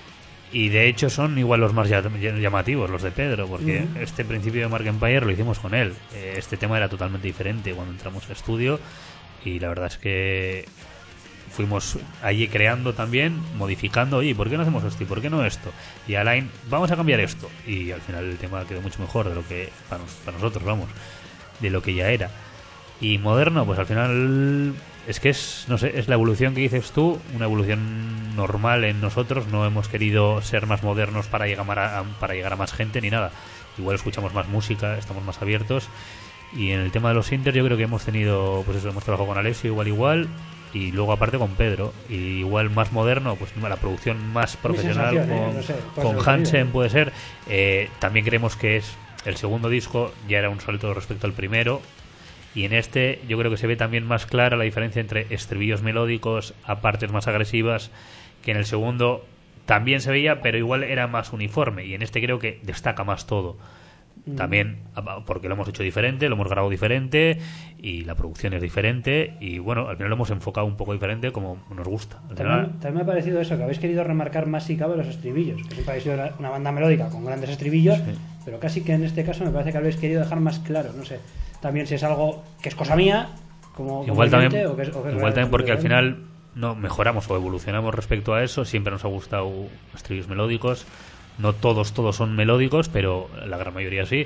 Y de hecho son igual los más llamativos, los de Pedro, porque uh-huh. este principio de Mark Empire lo hicimos con él. Este tema era totalmente diferente cuando entramos al estudio, y la verdad es que fuimos allí creando también, modificando, oye, ¿por qué no hacemos esto y por qué no esto? Y Alain, vamos a cambiar esto. Y al final el tema quedó mucho mejor de lo que, para, nos, para nosotros, vamos, de lo que ya era. Y moderno, pues al final es que es, no sé, es la evolución que dices tú, una evolución normal en nosotros. No hemos querido ser más modernos para llegar a, para llegar a más gente ni nada. Igual escuchamos más música, estamos más abiertos. Y en el tema de los inters yo creo que hemos tenido, pues eso, hemos trabajado con Alessio igual igual, y luego aparte con Pedro, y igual más moderno, pues la producción más profesional con, ¿eh? No sé, con Hansen puede ser. Eh, también creemos que es el segundo disco, ya era un salto respecto al primero. Y en este yo creo que se ve también más clara la diferencia entre estribillos melódicos a partes más agresivas, que en el segundo también se veía, pero igual era más uniforme, y en este creo que destaca más todo. Mm. También porque lo hemos hecho diferente, lo hemos grabado diferente y la producción es diferente, y bueno, al final lo hemos enfocado un poco diferente como nos gusta. También, final... también me ha parecido eso, que habéis querido remarcar más si cabe los estribillos, que siempre habéis sido una banda melódica con grandes estribillos, sí. Pero casi que en este caso me parece que habéis querido dejar más claro, no sé, también si es algo que es cosa mía, como igual como también, o que es, o que es igual también porque al real. final no mejoramos o evolucionamos respecto a eso. Siempre nos ha gustado estribillos melódicos, no todos todos son melódicos, pero la gran mayoría sí.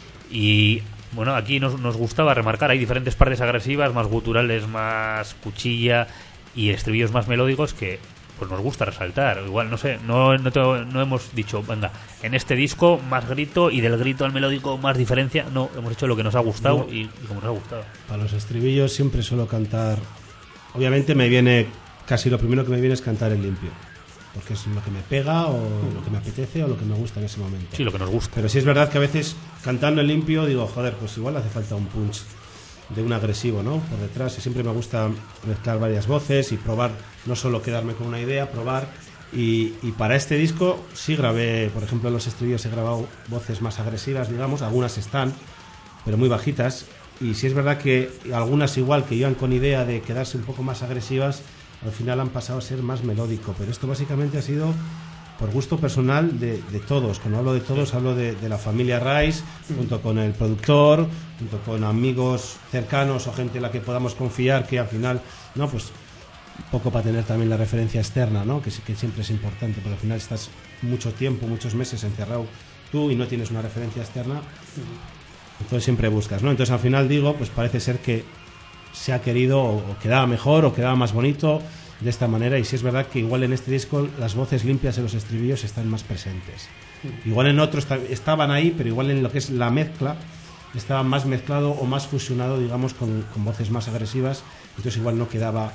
Y bueno, aquí nos, nos gustaba remarcar, hay diferentes partes agresivas, más guturales, más cuchilla, y estribillos más melódicos que pues nos gusta resaltar. Igual, no sé, no, no, te, no hemos dicho, venga, en este disco más grito y del grito al melódico más diferencia. No, hemos hecho lo que nos ha gustado no. y, y como nos ha gustado. Para los estribillos siempre suelo cantar, obviamente me viene, casi lo primero que me viene es cantar en limpio, porque es lo que me pega o lo que me apetece o lo que me gusta en ese momento. Sí, lo que nos gusta. Pero sí es verdad que a veces cantando en limpio digo, joder, pues igual hace falta un punch de un agresivo, ¿no? Por detrás, y siempre me gusta mezclar varias voces y probar, no solo quedarme con una idea, probar. Y, y para este disco sí grabé, por ejemplo, en los estribillos he grabado voces más agresivas, digamos, algunas están, pero muy bajitas. Y sí es verdad que algunas igual que iban con idea de quedarse un poco más agresivas, al final han pasado a ser más melódico. Pero esto básicamente ha sido por gusto personal de, de todos. Cuando hablo de todos, hablo de, de la familia Rise, junto con el productor, junto con amigos cercanos o gente en la que podamos confiar, que al final, no, pues un poco para tener también la referencia externa, ¿no? Que, que siempre es importante, porque al final estás mucho tiempo, muchos meses encerrado tú y no tienes una referencia externa, entonces siempre buscas, ¿no? Entonces al final digo, pues parece ser que se ha querido o, o quedaba mejor o quedaba más bonito de esta manera, y sí es verdad que igual en este disco las voces limpias en los estribillos están más presentes. Sí. Igual en otros estaban ahí, pero igual en lo que es la mezcla estaba más mezclado o más fusionado, digamos, con, con voces más agresivas, entonces igual no quedaba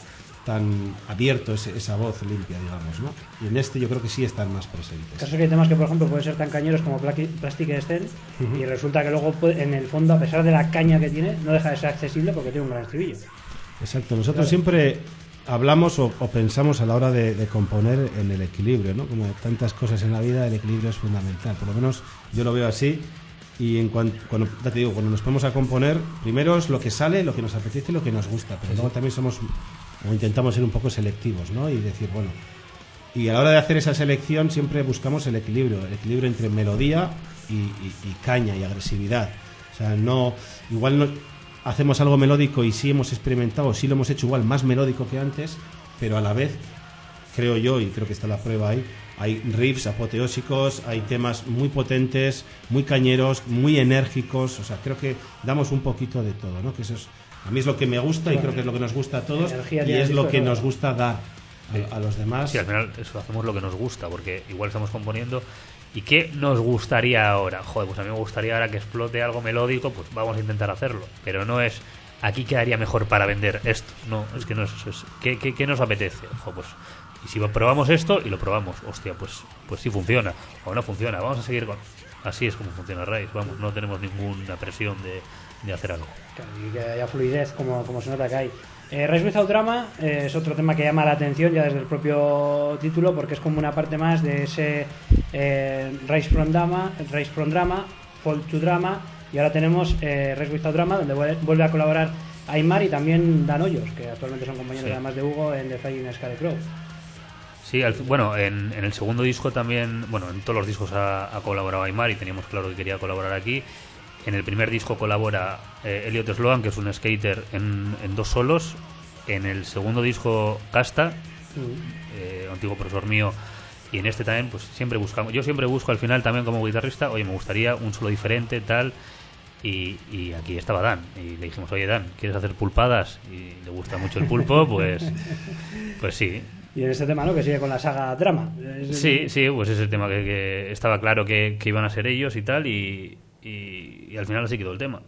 tan abierto ese, esa voz limpia, digamos, ¿no? Y en este yo creo que sí están más presentes. Casos que hay temas que, por ejemplo, pueden ser tan cañeros como Plastic Scene, uh-huh. y resulta que luego, en el fondo, a pesar de la caña que tiene, no deja de ser accesible porque tiene un gran estribillo. Exacto, nosotros claro. siempre hablamos o, o pensamos a la hora de, de componer en el equilibrio, ¿no? Como tantas cosas en la vida, el equilibrio es fundamental, por lo menos yo lo veo así. Y en cuanto, cuando, ya te digo, cuando nos ponemos a componer, primero es lo que sale, lo que nos apetece y lo que nos gusta, pero sí. luego también somos, o intentamos ser un poco selectivos, ¿no? Y decir, bueno, y a la hora de hacer esa selección siempre buscamos el equilibrio, el equilibrio entre melodía y, y, y caña y agresividad. O sea, no, igual no hacemos algo melódico y sí hemos experimentado, sí lo hemos hecho igual más melódico que antes, pero a la vez, creo yo, y creo que está la prueba ahí, hay riffs apoteósicos, hay temas muy potentes, muy cañeros, muy enérgicos, o sea, creo que damos un poquito de todo, ¿no? Que eso es, a mí es lo que me gusta y creo que es lo que nos gusta a todos y es lo que nos gusta dar a, a los demás. Sí, al final eso hacemos lo que nos gusta, porque igual estamos componiendo y ¿qué nos gustaría ahora? Joder, pues a mí me gustaría ahora que explote algo melódico, pues vamos a intentar hacerlo, pero no es aquí quedaría mejor para vender esto, no, es que no es eso, es ¿qué, qué, qué nos apetece? Joder, pues y si probamos esto y lo probamos, hostia, pues pues sí funciona o no funciona, vamos a seguir con... Así es como funciona Rise, vamos, no tenemos ninguna presión de, de hacer algo. Claro, y que haya fluidez, como, como se nota que hay. Eh, Rise Without Drama eh, es otro tema que llama la atención ya desde el propio título, porque es como una parte más de ese eh, Rise from Drama, Rise from Drama, Fall to Drama, y ahora tenemos eh, Rise Without Drama, donde vuelve a colaborar Aymar y también Dan Hoyos, que actualmente son compañeros sí. además de Hugo en The Flying Scarecrow. Sí, al, bueno, en, en el segundo disco también, bueno, en todos los discos ha, ha colaborado Aymar y teníamos claro que quería colaborar aquí. En el primer disco colabora eh, Elliot Sloan, que es un skater, en, en dos solos. En el segundo disco Casta, mm. eh, antiguo profesor mío, y en este también, pues siempre buscamos. Yo siempre busco al final también como guitarrista, oye, me gustaría un solo diferente, tal. Y, y aquí estaba Dan, y le dijimos, oye Dan, ¿quieres hacer pulpadas? Y le gusta mucho el pulpo, pues, pues sí. Y en este tema, ¿no? Que sigue con la saga Drama. Sí, sí, pues es el tema que, que estaba claro que, que iban a ser ellos y tal, y, y, y al final así quedó el tema.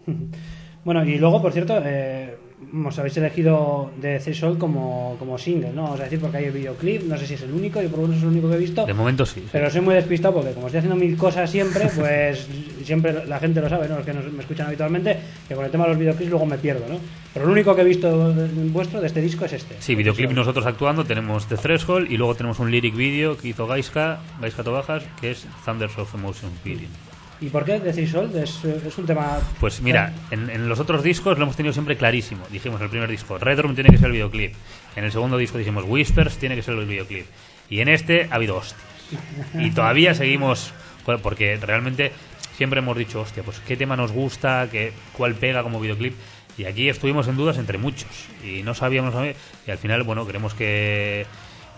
Bueno, y luego, por cierto, eh, os habéis elegido The Threshold como, como single, ¿no? Os a decir, porque hay el videoclip, no sé si es el único, yo por lo menos es el único que he visto. De momento sí. Pero sí. soy muy despistado porque como estoy haciendo mil cosas siempre, pues siempre la gente lo sabe, ¿no? Los que nos, me escuchan habitualmente, que con el tema de los videoclips luego me pierdo, ¿no? Pero el único que he visto vuestro de este disco es este. Sí, videoclip nosotros actuando, tenemos The Threshold y luego tenemos un lyric video que hizo Gaiska, Gaiska Tobajas, que es Thunders of Emotion Feeling. ¿Y por qué The Threshold? Es, es un tema... Pues mira, en, en los otros discos lo hemos tenido siempre clarísimo. Dijimos en el primer disco, Red Room tiene que ser el videoclip. En el segundo disco dijimos, Whispers tiene que ser el videoclip. Y en este ha habido hostias. Y todavía seguimos, porque realmente siempre hemos dicho, hostia, pues qué tema nos gusta, qué, cuál pega como videoclip. Y aquí estuvimos en dudas entre muchos. Y no sabíamos, y al final, bueno, creemos que,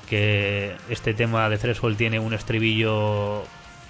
que este tema de Threshold tiene un estribillo...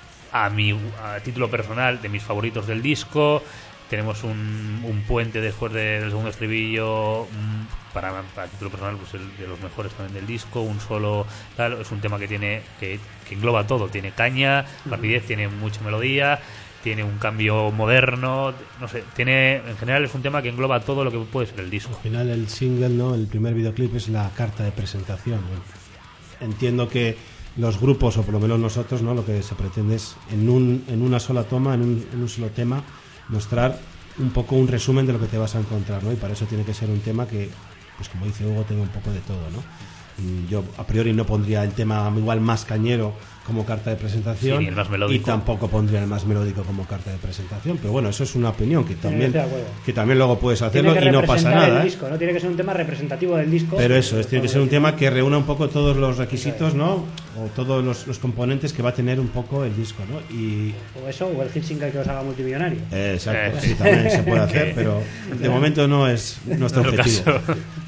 A mi a título personal de mis favoritos del disco. Tenemos un, un puente después de, del segundo estribillo para, para título personal, pues el de los mejores también del disco. Un solo tal, es un tema que tiene que, que engloba todo, tiene caña, rapidez, tiene mucha melodía, tiene un cambio moderno, no sé, tiene en general es un tema que engloba todo lo que puede ser el disco. Al final el single, no, el primer videoclip es la carta de presentación, ¿no? Entiendo que los grupos, o por lo menos nosotros, no, lo que se pretende es en un en una sola toma, en un, en un solo tema, mostrar un poco un resumen de lo que te vas a encontrar, ¿no? Y para eso tiene que ser un tema que, pues como dice Hugo, tenga un poco de todo, ¿no? Yo a priori no pondría el tema igual más cañero como carta de presentación, sí, el más melódico. Y tampoco pondría el más melódico como carta de presentación, pero bueno, eso es una opinión que también que también luego puedes hacerlo y no pasa nada, el disco, ¿no? Tiene que ser un tema representativo del disco, pero eso es, tiene que ser un tema que reúna un poco todos los requisitos, ¿no? O todos los, los componentes que va a tener un poco el disco, ¿no? Y o eso, o el hit single que os haga multimillonario. Eh, exacto, eh. Sí, también se puede hacer, pero de momento no es nuestro objetivo.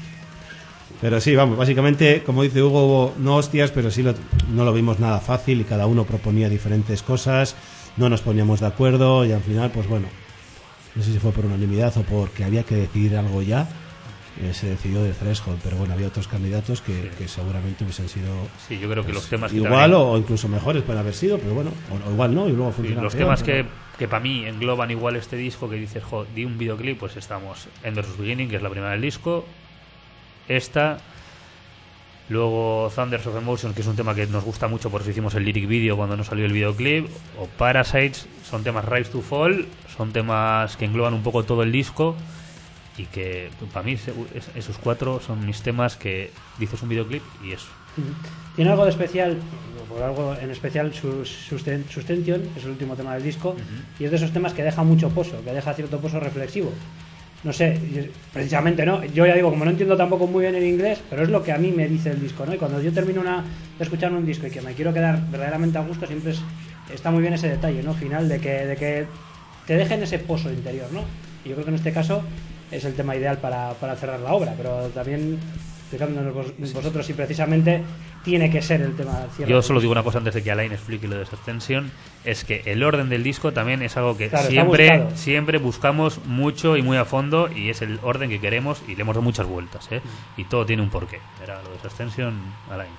Pero sí, vamos, básicamente, como dice Hugo, hubo no hostias, pero sí lo, no lo vimos nada fácil y cada uno proponía diferentes cosas, no nos poníamos de acuerdo y al final, pues bueno, no sé si fue por unanimidad o porque había que decidir algo ya, eh, se decidió de Threshold, pero bueno, había otros candidatos que, sí. que seguramente hubiesen sido sí, yo creo que pues, los temas que igual también... o incluso mejores pueden haber sido, pero bueno, o, o igual no, y luego funcionaron. Los peor, temas pero... que, que para mí engloban igual este disco, que dices, jo, di un videoclip, pues estamos en versus Beginning, que es la primera del disco. Esta, Luego Thunders of Emotion, que es un tema que nos gusta mucho, por eso hicimos el lyric video cuando nos salió el videoclip. O Parasites, son temas Rise to Fall, son temas que engloban un poco todo el disco. Y que para mí esos cuatro son mis temas que dices un videoclip y eso. Tiene algo de especial, por algo en especial, Sustention, es el último tema del disco, uh-huh. y es de esos temas que deja mucho pozo, que deja cierto pozo reflexivo. No sé, precisamente, ¿no? Yo ya digo, como no entiendo tampoco muy bien el inglés, pero es lo que a mí me dice el disco, ¿no? Y cuando yo termino una, de escuchar un disco y que me quiero quedar verdaderamente a gusto, siempre es, está muy bien ese detalle, ¿no? Final, de que, de que te dejen ese pozo interior, ¿no? Y yo creo que en este caso es el tema ideal para, para cerrar la obra, pero también explicándonos vos, vosotros si precisamente tiene que ser el tema cierre. Yo solo digo una cosa antes de que Alain explique lo de Suspension, es que el orden del disco también es algo que claro, siempre siempre buscamos mucho y muy a fondo, y es el orden que queremos y le hemos dado muchas vueltas, ¿eh? Y todo tiene un porqué. Era lo de Suspension, Alain.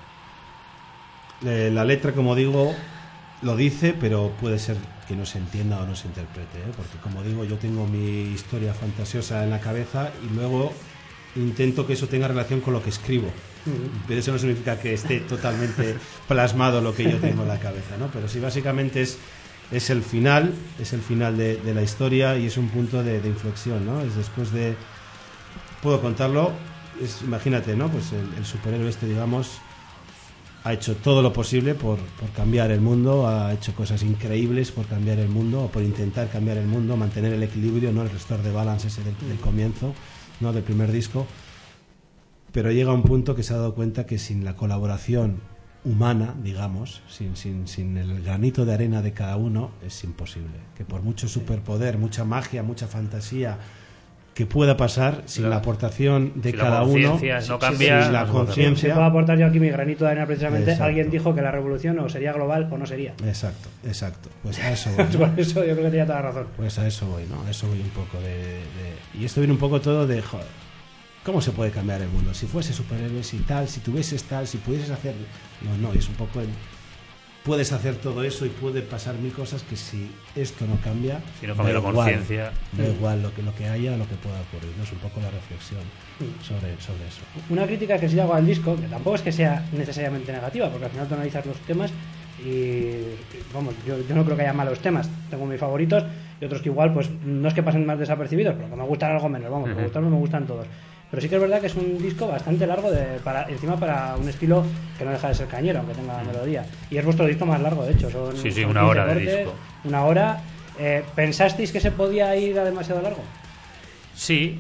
Eh, la letra, como digo, lo dice, pero puede ser que no se entienda o no se interprete, ¿eh? Porque, como digo, yo tengo mi historia fantasiosa en la cabeza y luego intento que eso tenga relación con lo que escribo. Uh-huh. Pero eso no significa que esté totalmente plasmado lo que yo tengo en la cabeza, ¿no? Pero sí, básicamente es, es el final, es el final de, de la historia y es un punto de, de inflexión, ¿no? Es después de... Puedo contarlo, es, imagínate, ¿no? Pues el, el superhéroe este, digamos, ha hecho todo lo posible por, por cambiar el mundo, ha hecho cosas increíbles por cambiar el mundo, o por intentar cambiar el mundo, mantener el equilibrio, ¿no? El restore de balance ese del, del comienzo, ¿no? Del primer disco. Pero llega un punto que se ha dado cuenta que sin la colaboración humana, digamos, sin, sin, sin el granito de arena de cada uno, es imposible. Que por mucho superpoder, mucha magia, mucha fantasía que pueda pasar, sin la aportación de si cada uno, no cambia, si la conciencia... Si puedo aportar yo aquí mi granito de arena, precisamente, exacto. Alguien dijo que la revolución o sería global o no sería. Exacto, exacto. Pues a eso voy, ¿no? Por eso yo creo que tenía toda la razón. Pues a eso voy, ¿no? A eso voy un poco de... de... Y esto viene un poco todo de... Joder, ¿cómo se puede cambiar el mundo? Si fuese superhéroes y tal, si tuvieses tal, si pudieses hacer... No, no, es un poco el... Puedes hacer todo eso y puede pasar mil cosas que si esto no cambia... Si no cambia la conciencia... Da igual lo que, lo que haya, lo que pueda ocurrir, ¿no? Es un poco la reflexión sobre, sobre eso. Una crítica que sí hago al disco, que tampoco es que sea necesariamente negativa, porque al final tú analizas los temas y... Vamos, yo, yo no creo que haya malos temas. Tengo mis favoritos y otros que igual, pues no es que pasen más desapercibidos, pero que me gustan algo menos. Vamos, uh-huh. me gustan, me gustan todos. Pero sí que es verdad que es un disco bastante largo, de, para, encima para un estilo que no deja de ser cañero, aunque tenga melodía. Y es vuestro disco más largo, de hecho. Son, sí, sí, son una hora cortes, de disco. Una hora. Eh, ¿Pensasteis que se podía ir a demasiado largo? Sí.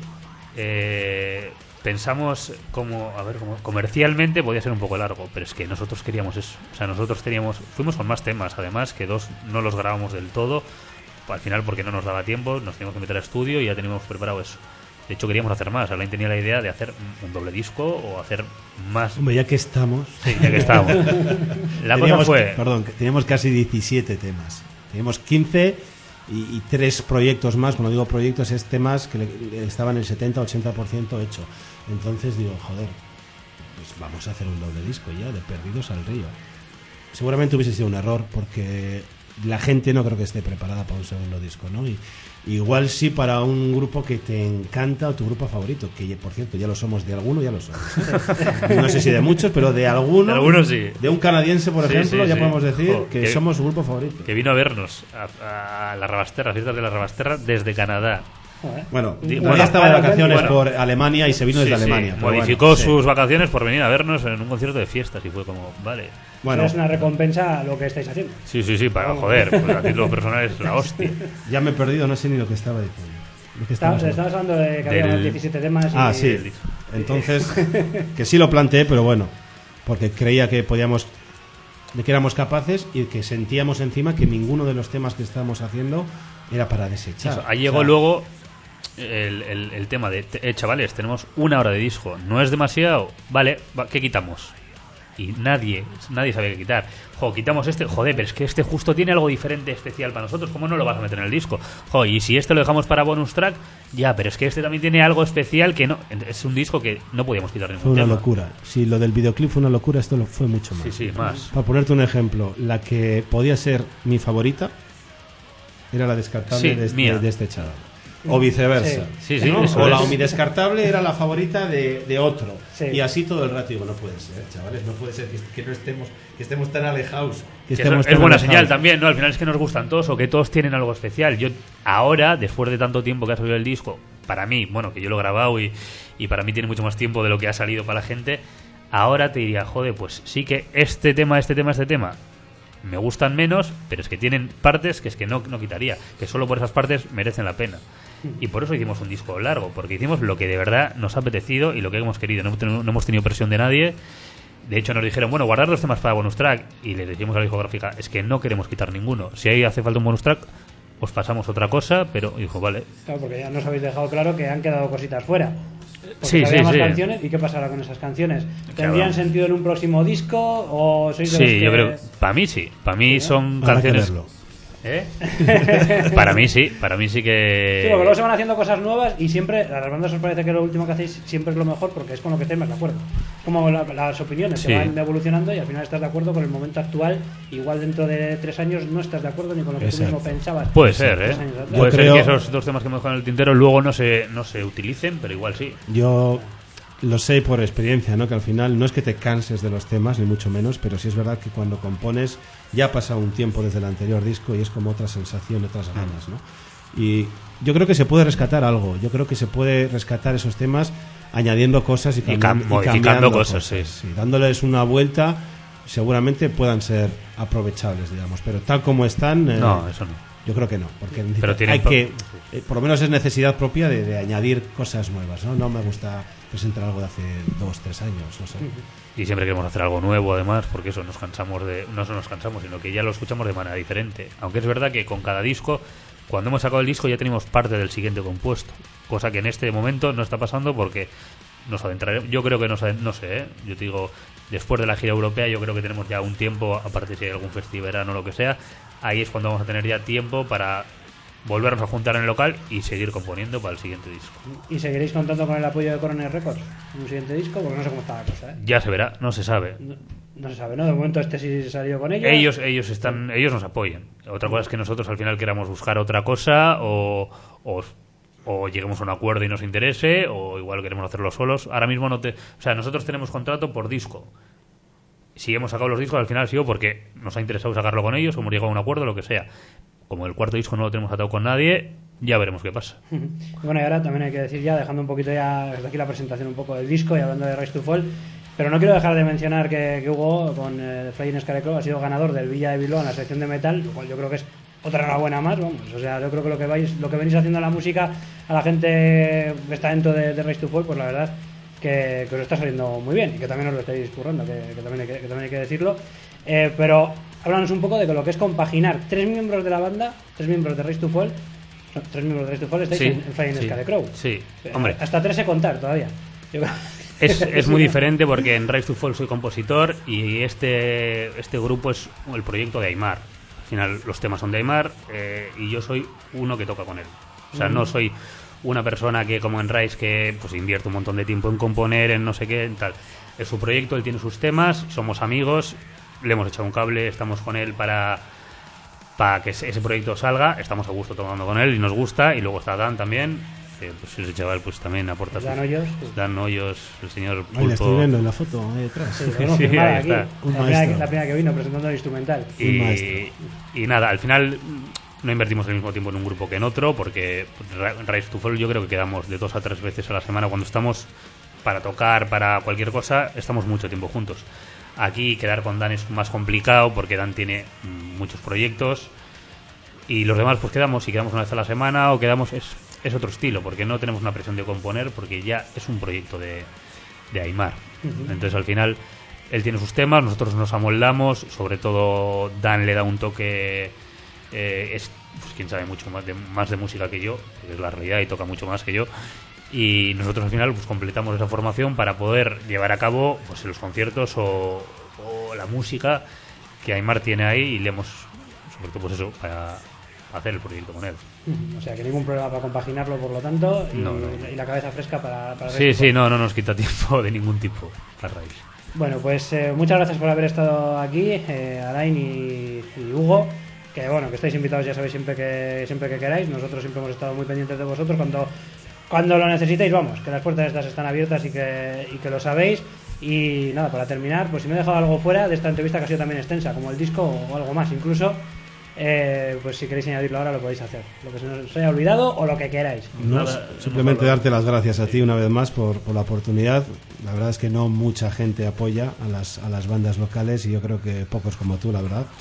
Eh, pensamos como, a ver, como comercialmente podía ser un poco largo, pero es que nosotros queríamos eso. O sea, nosotros teníamos, fuimos con más temas, además, que dos no los grabamos del todo. Al final, porque no nos daba tiempo, nos teníamos que meter a estudio y ya teníamos preparado eso. De hecho, queríamos hacer más. Alain tenía la idea de hacer un doble disco o hacer más. Hombre, ya que estamos. Sí, ya que estamos. La cosa fue. Perdón, que teníamos casi diecisiete temas. Teníamos quince y, y tres proyectos más. Cuando digo proyectos, es temas que le, le estaban el setenta ochenta por ciento hecho. Entonces digo, joder, pues vamos a hacer un doble disco ya, de Perdidos al Río. Seguramente hubiese sido un error porque la gente no creo que esté preparada para un segundo disco, ¿no? Y igual sí para un grupo que te encanta o tu grupo favorito, que por cierto ya lo somos, de alguno ya lo somos. No sé si de muchos, pero de alguno. De algunos sí. De un canadiense, por sí, ejemplo, sí, ya sí. podemos decir Jo, que, que somos su grupo favorito. Que vino a vernos a, a la Rabasterra, a fiestas de la Rabasterra, desde Canadá. Bueno, bueno, ya estaba de vacaciones bueno, por Alemania y se vino sí, desde sí, Alemania. modificó bueno, sus sí. vacaciones por venir a vernos en un concierto de fiestas y fue como, vale. Bueno, es una recompensa a lo que estáis haciendo. Sí, sí, sí, para joder, pues a título personal es la hostia. Ya me he perdido, no sé ni lo que estaba diciendo. Estabas estaba hablando de que Del... había diecisiete temas. Y... Ah, sí. Entonces, que sí lo planteé, pero bueno, porque creía que podíamos, de que éramos capaces y que sentíamos encima que ninguno de los temas que estábamos haciendo era para desechar. Eso, ahí llegó o sea, luego el, el, el tema de, eh, chavales, tenemos una hora de disco, ¿no es demasiado? Vale, ¿qué quitamos? Y nadie, nadie sabía qué quitar. Jo, quitamos este, joder, pero es que este justo tiene algo diferente, especial para nosotros, ¿cómo no lo vas a meter en el disco? Jo, y si este lo dejamos para bonus track, ya, pero es que este también tiene algo especial que no, es un disco que no podíamos quitar ningún Fue una tema. locura. Si lo del videoclip fue una locura, esto lo fue mucho más. Sí, sí, más. Para ponerte un ejemplo, la que podía ser mi favorita era la descartable sí, de, este, de este chaval. o viceversa. Sí, sí, ¿no? eso O la es. omidescartable era la favorita de, de otro. Sí. Y así todo el rato. Digo, no puede ser, chavales, no puede ser que, que no estemos, que estemos tan alejados. Que Que estemos eso es tan buena alejados. señal también, ¿no? Al final es que nos gustan todos o que todos tienen algo especial. Yo ahora, después de tanto tiempo que ha salido el disco, para mí, bueno, que yo lo he grabado y, y para mí tiene mucho más tiempo de lo que ha salido para la gente, ahora te diría, joder, pues sí que este tema, este tema, este tema me gustan menos, pero es que tienen partes que es que no, no quitaría, que solo por esas partes merecen la pena. Y por eso hicimos un disco largo, porque hicimos lo que de verdad nos ha apetecido y lo que hemos querido. No hemos tenido, no hemos tenido presión de nadie. De hecho nos dijeron, bueno, guardar los temas para bonus track, y le decimos a la discográfica, es que no queremos quitar ninguno. Si ahí hace falta un bonus track, os pasamos otra cosa, pero dijo, vale. Claro, porque ya nos habéis dejado claro que han quedado cositas fuera. Porque Sí, había sí, más sí. canciones, ¿y qué pasará con esas canciones? ¿Tendrían Claro. sentido en un próximo disco o sois de los Sí, que... yo creo, para mí sí, para mí Sí, son Habrá que canciones... verlo. ¿Eh? Para mí sí, para mí sí que... Sí, porque luego se van haciendo cosas nuevas y siempre, a las bandas os parece que lo último que hacéis siempre es lo mejor porque es con lo que estáis más de acuerdo. Como la- las opiniones Sí. se van evolucionando y al final estás de acuerdo con el momento actual. Igual dentro de tres años no estás de acuerdo ni con lo que Exacto. tú mismo pensabas. Puede ser, tres ¿eh? años atrás. Puede Yo ser creo- que esos dos temas que hemos dejado en el tintero luego no se, no se utilicen, pero igual sí. Yo lo sé por experiencia, ¿no? Que al final no es que te canses de los temas, ni mucho menos, pero sí es verdad que cuando compones ya ha pasado un tiempo desde el anterior disco y es como otra sensación, otras ganas, ¿no? Y yo creo que se puede rescatar algo, yo creo que se puede rescatar esos temas añadiendo cosas y, Y cambiando, cam- modificando cambiando cosas, sí. dándoles una vuelta seguramente puedan ser aprovechables, digamos, pero tal como están... eh, No, eso no. yo creo que no, porque Pero tienen hay pro- que, eh, por lo menos es necesidad propia de, de añadir cosas nuevas, ¿no? No me gusta presentar algo de hace dos, tres años, no sé. Y siempre queremos hacer algo nuevo, además, porque eso nos cansamos de. No solo nos cansamos, sino que ya lo escuchamos de manera diferente. Aunque es verdad que con cada disco, cuando hemos sacado el disco, ya tenemos parte del siguiente compuesto. Cosa que en este momento no está pasando porque nos adentraremos. Yo creo que nos. aden- No sé, ¿eh? Yo te digo, después de la gira europea, yo creo que tenemos ya un tiempo, aparte si hay algún festival o lo que sea, ahí es cuando vamos a tener ya tiempo para volvernos a juntar en el local y seguir componiendo para el siguiente disco. ¿Y seguiréis contando con el apoyo de Coroner Records en un siguiente disco? Porque no sé cómo está la cosa, ¿eh? Ya se verá, no se sabe. No, no se sabe, ¿no? De momento este sí salió con ellos. Ellos, ellos están, ellos nos apoyan. Otra cosa es que nosotros al final queramos buscar otra cosa o, o, o lleguemos a un acuerdo y nos interese, o igual queremos hacerlo solos. Ahora mismo no te, o sea, nosotros tenemos contrato por disco. Si hemos sacado los discos al final ha sido porque nos ha interesado sacarlo con ellos, o hemos llegado a un acuerdo, lo que sea. Como el cuarto disco no lo tenemos atado con nadie, ya veremos qué pasa. Bueno, y ahora también hay que decir ya, dejando un poquito ya desde aquí la presentación un poco del disco y hablando de Rise to Fall, pero no quiero dejar de mencionar que, que Hugo con eh, Flying Scarecrow ha sido ganador del Villa de Bilbao en la sección de metal, lo cual yo creo que es otra enhorabuena más, vamos. O sea, yo creo que lo que vais, lo que venís haciendo en la música a la gente que está dentro de, de Rise to Fall, pues la verdad que, que os está saliendo muy bien y que también os lo estáis currando, que, que, también, hay que, que también hay que decirlo. Eh, pero háblanos un poco de lo que es compaginar tres miembros de la banda, tres miembros de Rise to Fall, no, tres miembros de Rise to Fall estáis Sí, en, en Flying sí, Scarecrow. sí. Eh, Hombre. Hasta tres sé contar todavía. Yo creo- Es, es muy diferente porque en Rise to Fall soy compositor y este, este grupo es el proyecto de Aymar. Al final los temas son de Aymar eh, y yo soy uno que toca con él. O sea, no soy una persona que como en Rise que pues invierte un montón de tiempo en componer, en no sé qué, en tal. Es su proyecto, él tiene sus temas, somos amigos, le hemos echado un cable, estamos con él para, para que ese ese proyecto salga, estamos a gusto tomando con él y nos gusta, y luego está Dan también, que pues ese chaval pues también aporta Dan sus- Hoyos, sí. Dan Hoyos, el señor Ahí la Pulpo. estoy viendo en la foto, ahí detrás. Sí, lo tenemos Sí, firmada ahí aquí. está. Un La primera, maestro. la primera que vino presentando el instrumental. Un maestro. Y, y nada, al final no invertimos el mismo tiempo en un grupo que en otro, porque Ra- Rise to Fall yo creo que quedamos de dos a tres veces a la semana cuando estamos para tocar, para cualquier cosa, estamos mucho tiempo juntos. Aquí quedar con Dan es más complicado porque Dan tiene mm, muchos proyectos y los demás pues quedamos, si quedamos una vez a la semana o quedamos, es, es otro estilo, porque no tenemos una presión de componer, porque ya es un proyecto de, de Aymar. Entonces al final él tiene sus temas, nosotros nos amoldamos, sobre todo Dan le da un toque, eh, es pues, quien sabe mucho más de, más de música que yo, que es la realidad, y toca mucho más que yo, y nosotros al final pues completamos esa formación para poder llevar a cabo pues los conciertos o, o la música que Aymar tiene ahí, y le hemos, sobre todo pues eso, para hacer el proyecto con él. O sea, que ningún problema para compaginarlo, por lo tanto, y, No, no. y la cabeza fresca para, para Sí, Rise to sí, Fall. no, no nos quita tiempo de ningún tipo la raíz. Bueno, pues eh, muchas gracias por haber estado aquí, eh, Alain y, y Hugo. que bueno, que estáis invitados, ya sabéis, siempre que siempre que queráis. Nosotros siempre hemos estado muy pendientes de vosotros cuando cuando lo necesitéis, vamos, que las puertas estas están abiertas y que, y que lo sabéis. Y nada, para terminar, pues si me he dejado algo fuera de esta entrevista, que ha sido también extensa, como el disco o algo más incluso, eh, pues si queréis añadirlo ahora lo podéis hacer, lo que se nos haya olvidado o lo que queráis. No, simplemente darte las gracias a ti una vez más por, por la oportunidad. La verdad es que no mucha gente apoya a las, a las bandas locales, y yo creo que pocos como tú, la verdad.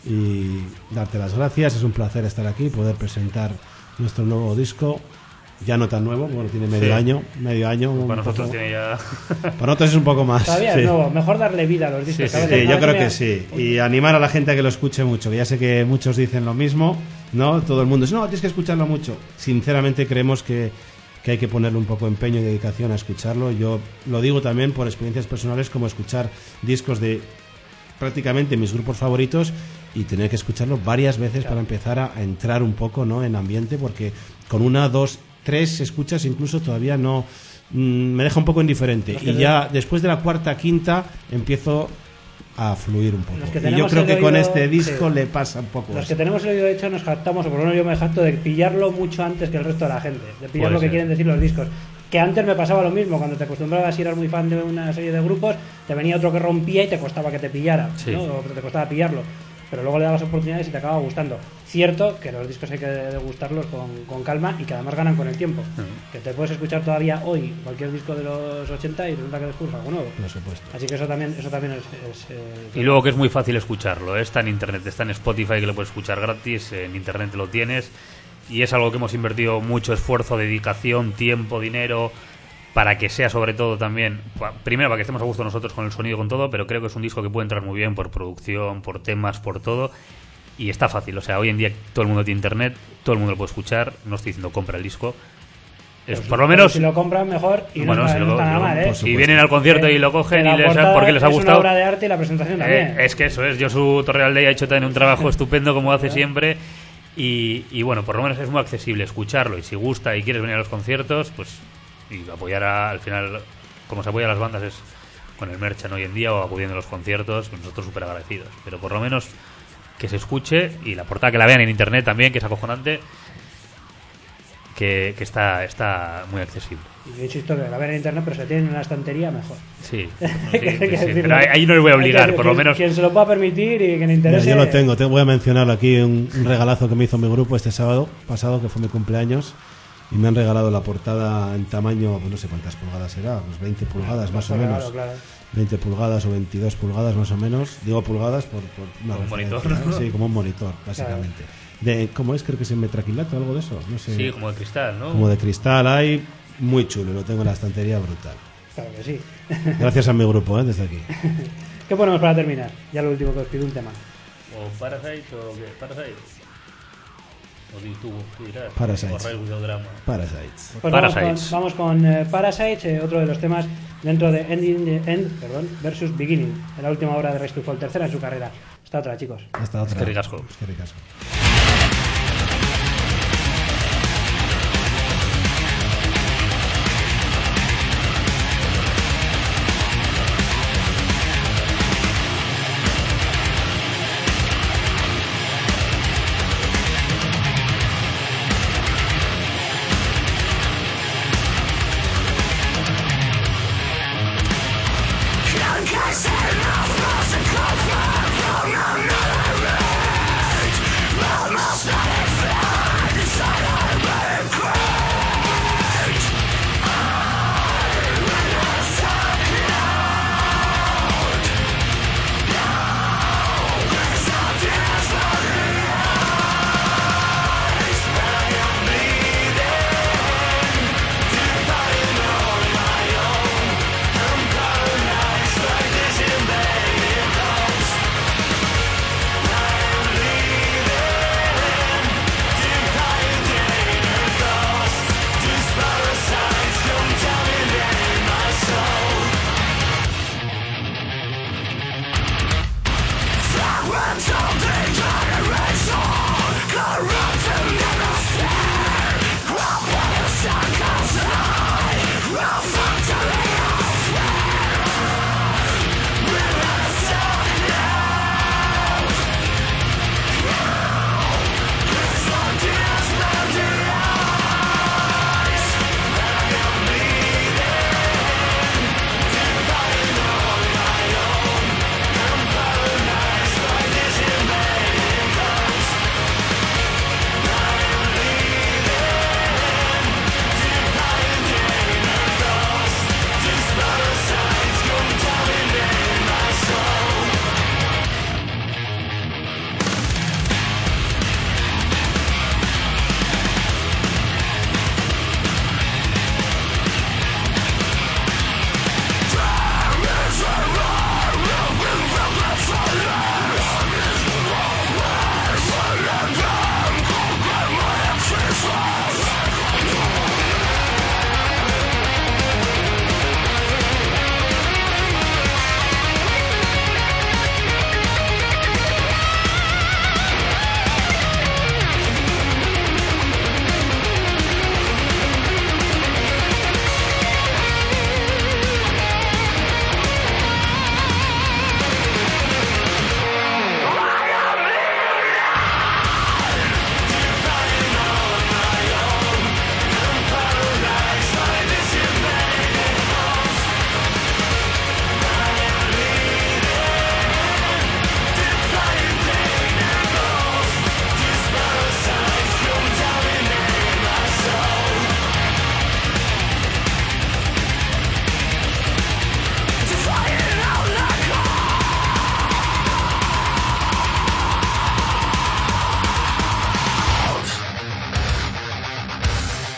Y darte las gracias, es un placer estar aquí, poder presentar nuestro nuevo disco. Ya no tan nuevo, bueno, tiene medio sí. año, medio año. Para nosotros poco, tiene ya. Para nosotros es un poco más. Todavía sí. es nuevo, mejor darle vida a los discos. Sí, sí, sí, yo creo que sí. Y animar a la gente a que lo escuche mucho, que ya sé que muchos dicen lo mismo, ¿no? Todo el mundo dice, no, tienes que escucharlo mucho. Sinceramente creemos que, que hay que ponerle un poco de empeño y dedicación a escucharlo. Yo lo digo también por experiencias personales, como escuchar discos de prácticamente mis grupos favoritos y tener que escucharlo varias veces claro. para empezar a, a entrar un poco, ¿no?, en ambiente, porque con una, dos, tres escuchas incluso todavía no mmm, me deja un poco indiferente, y ya después de la cuarta, quinta empiezo a fluir un poco, y yo creo que oído, con este disco sí. le pasa un poco los eso. Que tenemos el oído hecho nos jactamos, o por lo menos yo me jacto de pillarlo mucho antes que el resto de la gente, de pillar Puede lo que ser. quieren decir los discos. Que antes me pasaba lo mismo, cuando te acostumbrabas y eras muy fan de una serie de grupos, te venía otro que rompía y te costaba que te pillara, sí. ¿no? O te costaba pillarlo, pero luego le dabas oportunidades y te acaba gustando. Cierto que los discos hay que degustarlos con, con calma, y que además ganan con el tiempo. Uh-huh. Que te puedes escuchar todavía hoy cualquier disco de los ochenta y resulta que descubres algo nuevo. Por supuesto. Así que eso también, eso también es, es, es... Y luego que es muy fácil escucharlo, ¿eh? Está en internet, está en Spotify, que lo puedes escuchar gratis, en internet lo tienes, y es algo que hemos invertido mucho esfuerzo, dedicación, tiempo, dinero, para que sea, sobre todo también, primero para que estemos a gusto nosotros con el sonido, con todo, pero creo que es un disco que puede entrar muy bien por producción, por temas, por todo, y está fácil. O sea, hoy en día todo el mundo tiene internet, todo el mundo lo puede escuchar. No estoy diciendo compra el disco, es, por lo menos si lo compran mejor, y bueno, no está, si, no lo, está nada mal, ¿eh? Si vienen al concierto eh, y lo cogen y les, porque les ha gustado, es una obra de arte, y la presentación también. Eh, es que eso es, Josu Torrealdeia ha hecho también un trabajo estupendo, como hace siempre. Y, y bueno, por lo menos es muy accesible escucharlo, y si gusta y quieres venir a los conciertos, pues y apoyar a, al final, como se apoya a las bandas es con el merchan hoy en día, o acudiendo a los conciertos, pues nosotros súper agradecidos. Pero por lo menos que se escuche, y la portada que la vean en internet también, que es acojonante, que, que está, está muy accesible. Y yo insisto que la vean en internet, pero si la tienen en la estantería, mejor. Sí, sí, sí, sí, pero ahí no les voy a obligar, por lo menos. Quien se lo pueda permitir y que le interese. Yo lo tengo, te voy a mencionar aquí un, un regalazo que me hizo mi grupo este sábado pasado, que fue mi cumpleaños, y me han regalado la portada en tamaño, pues no sé cuántas pulgadas será, pues veinte pulgadas más o menos. Claro, claro. veinte pulgadas o veintidós pulgadas más o menos. Digo pulgadas por, por una un monitor. Sí, como un monitor, básicamente. Claro. De, ¿cómo es? Creo que es en metraquilato o algo de eso. No sé. Sí, como de cristal, ¿no? Como de cristal, hay muy chulo, lo tengo en la estantería, brutal. Claro que sí. Gracias a mi grupo, ¿eh? Desde aquí. ¿Qué ponemos para terminar? Ya lo último que os pido, un tema. ¿O Parasite o qué? ¿Parasite? O tú, tú dirás. Parasites. Parasites. Pues Parasites. Vamos con, vamos con uh, Parasites, eh, otro de los temas dentro de Ending the End, perdón, versus Beginning, en la última obra de Rise to Fall, tercera en su carrera. Hasta otra, chicos. Hasta otra. Es que ricasco. Es que ricasco.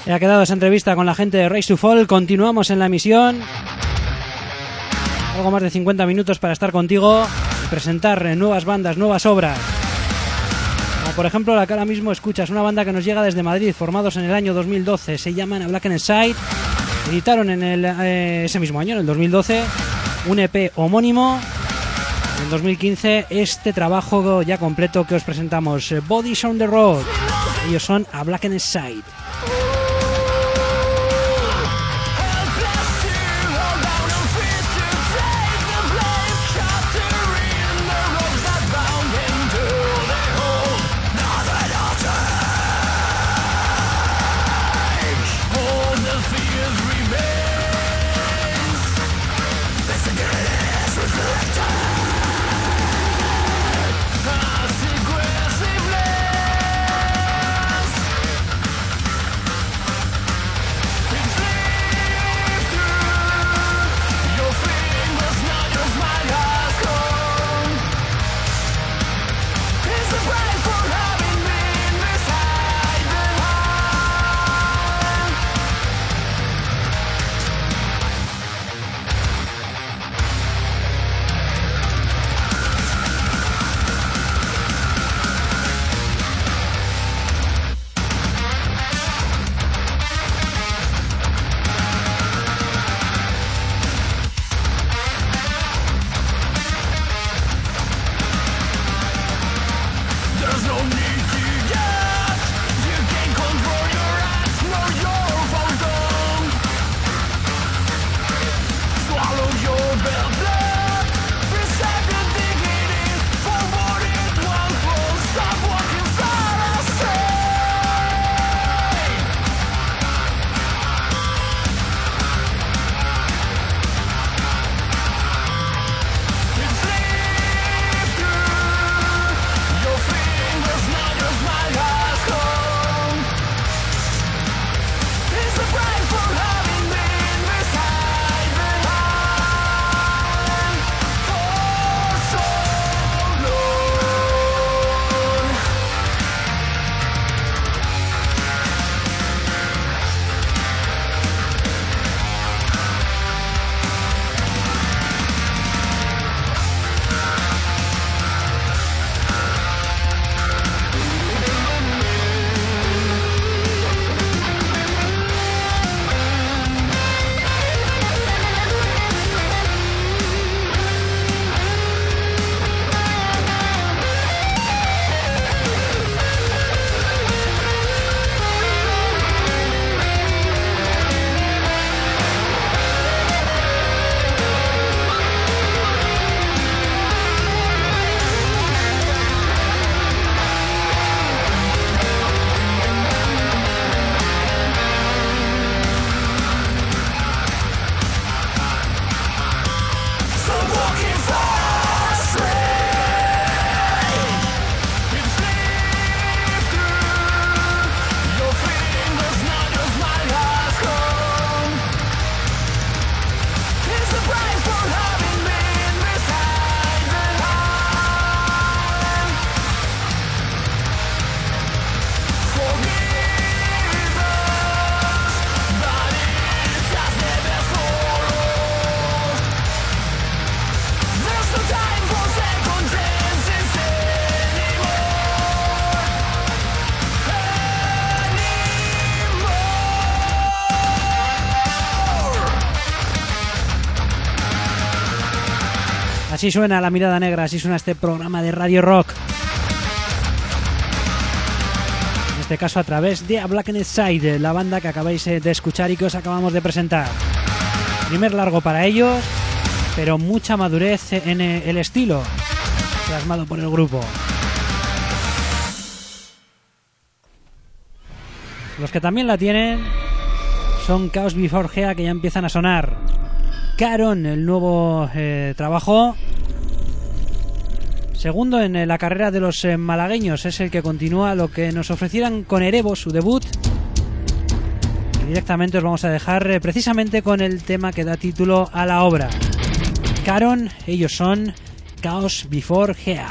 Ya ha quedado esa entrevista con la gente de Race to Fall. Continuamos en la emisión. Algo más de cincuenta minutos para estar contigo y presentar nuevas bandas, nuevas obras. Como por ejemplo la que ahora mismo escuchas, una banda que nos llega desde Madrid, formados en el año dos mil doce. Se llaman A Black and Side. Editaron en el, eh, ese mismo año, en el dos mil doce, un E P homónimo. En dos mil quince este trabajo ya completo que os presentamos, Bodies on the Road. Ellos son A Black and Side. Así suena La Mirada Negra, así suena este programa de Radio Rock. En este caso a través de A Black and Side, la banda que acabáis de escuchar y que os acabamos de presentar. Primer largo para ellos, pero mucha madurez en el estilo plasmado por el grupo. Los que también la tienen son Chaos Before Gea, que ya empiezan a sonar. Caron, el nuevo eh, trabajo. Segundo en eh, la carrera de los eh, malagueños, es el que continúa lo que nos ofrecieran con Erevo, su debut. Y directamente os vamos a dejar eh, precisamente con el tema que da título a la obra. Caron, ellos son Chaos Before Gea.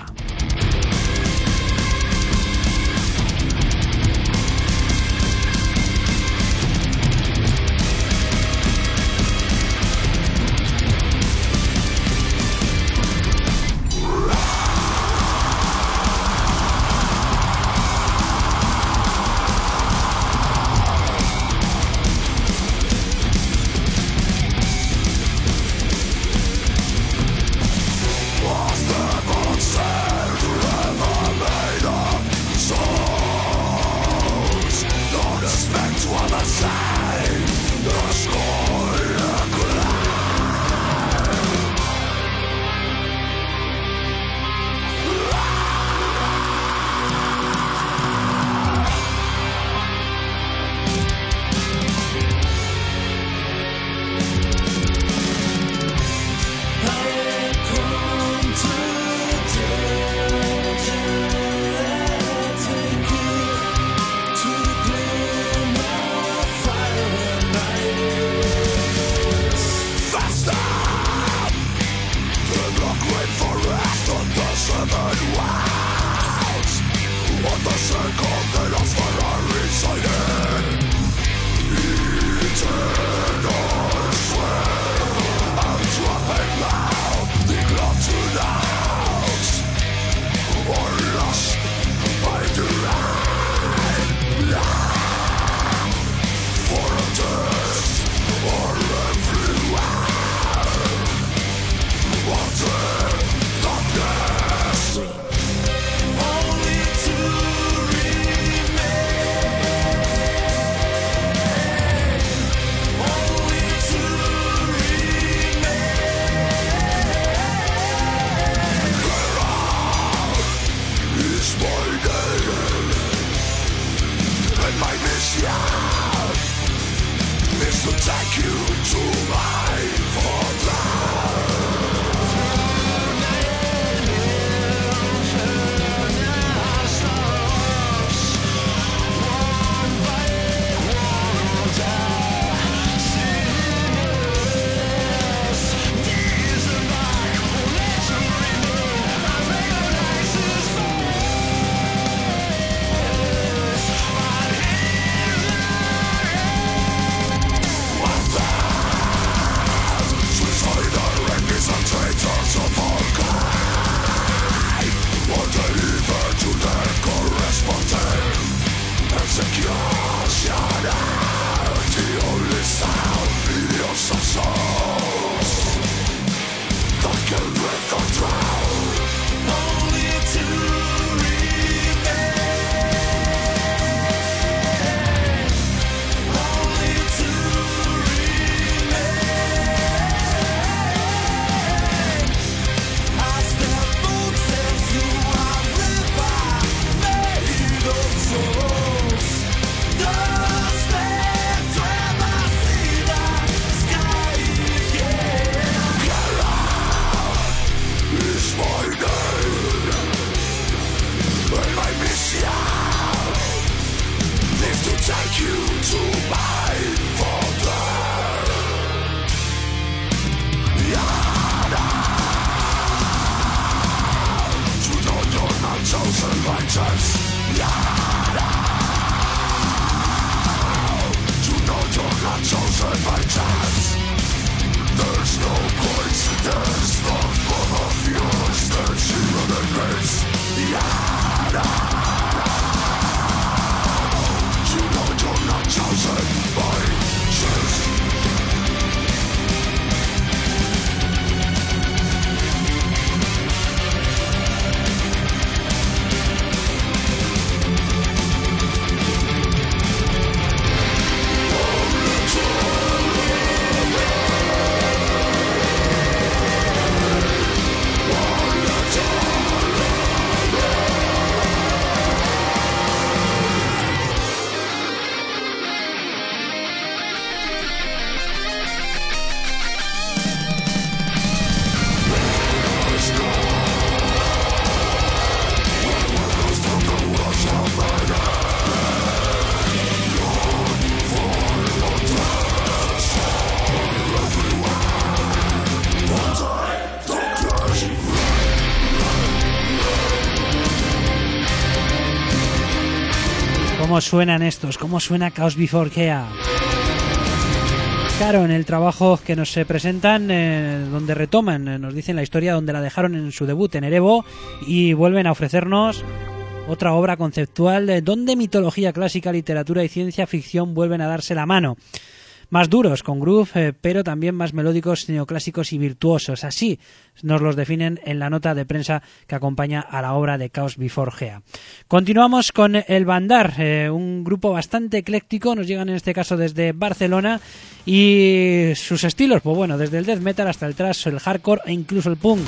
¿Cómo suenan estos? ¿Cómo suena Chaos Before Chaos? Claro, en el trabajo que nos presentan, eh, donde retoman, eh, nos dicen la historia donde la dejaron en su debut en Erebo y vuelven a ofrecernos otra obra conceptual eh, donde mitología clásica, literatura y ciencia ficción vuelven a darse la mano. Más duros, con groove, eh, pero también más melódicos, neoclásicos y virtuosos. Así nos los definen en la nota de prensa que acompaña a la obra de Chaos Before Chaos. Continuamos con el Bandar, eh, un grupo bastante ecléctico, nos llegan en este caso desde Barcelona, y sus estilos, pues bueno, desde el death metal hasta el thrash, el hardcore e incluso el punk.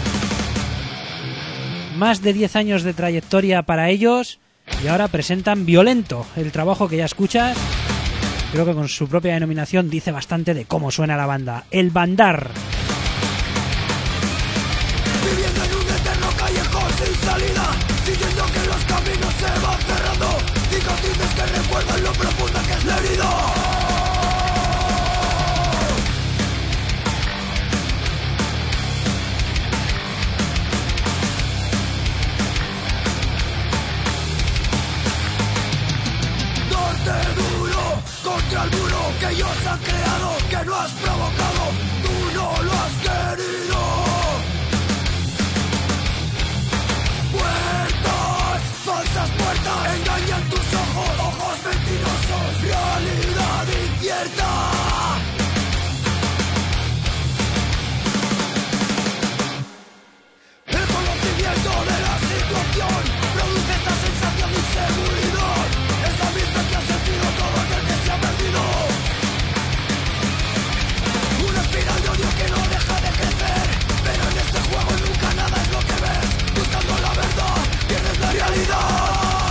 Más de diez años de trayectoria para ellos y ahora presentan Violento, el trabajo que ya escuchas. Creo que con su propia denominación dice bastante de cómo suena la banda. El Bandar. Viviendo en un eterno callejón sin salida, siguiendo que los caminos se van cerrando, cicatrices que recuerdan lo profunda que es la herida. Darte duro contra el muro que ellos han creado, que no has provocado, tú no lo has querido. Puertas, falsas puertas, engañan tus ojos, ojos mentirosos, realidad incierta. El conocimiento de la situación produce esta sensación de inseguridad. Es la misma que ha sentido todo aquel que se ha perdido. Una espiral de odio que no deja de crecer, pero en este juego nunca nada es lo que ves. Buscando la verdad, pierdes la realidad.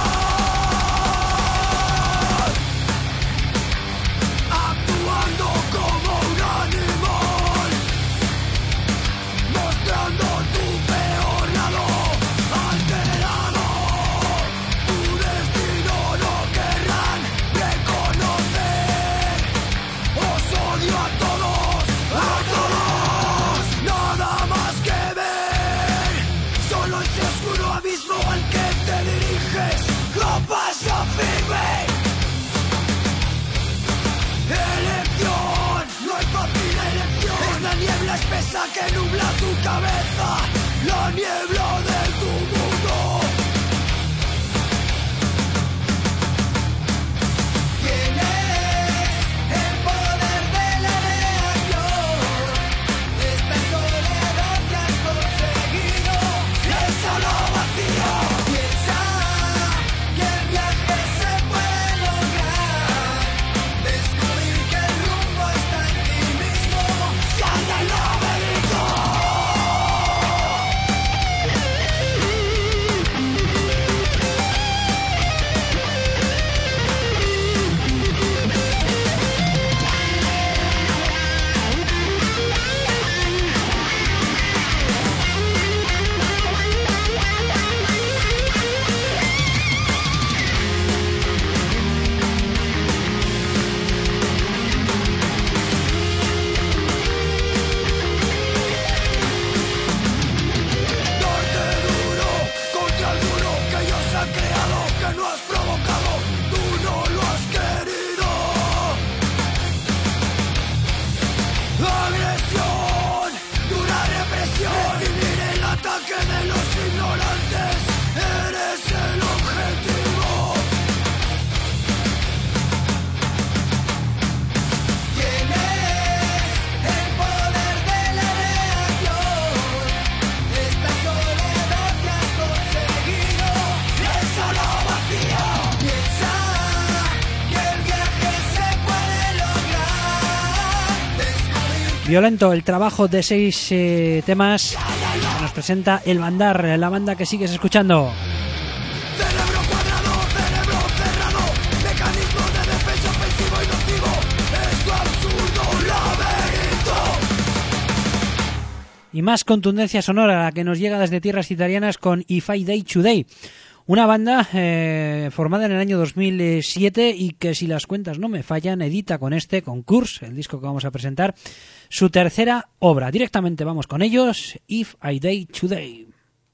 Actuando como un animal, mostrando tu peor lado, alterado. Tu destino no querrán reconocer. Os odio a todos, a todos. Nada más que ver, solo ese oscuro abismo al que te diriges. Lo paso firme. Elección, no hay fácil elección. Es la niebla espesa que nubla tu cabeza, la niebla de tu mundo. Tienes el poder de la reacción. Esta soledad que has conseguido es solo vacío. Piensa que el viaje se puede lograr. Descubrir que el rumbo está en ti mismo. ¡Sal del laberinto! Violento, el trabajo de seis eh, temas que nos presenta El Bandar, la banda que sigues escuchando. Cerebro cuadrado, cerebro cerrado, mecanismo de defensa ofensivo y nocivo, es tu absurdo laberinto. Y más contundencia sonora, la que nos llega desde tierras italianas con If I Die Today. Una banda eh, formada en el año dos mil siete y que, si las cuentas no me fallan, edita con este, con Curse, el disco que vamos a presentar, su tercera obra. Directamente vamos con ellos, If I Die Today.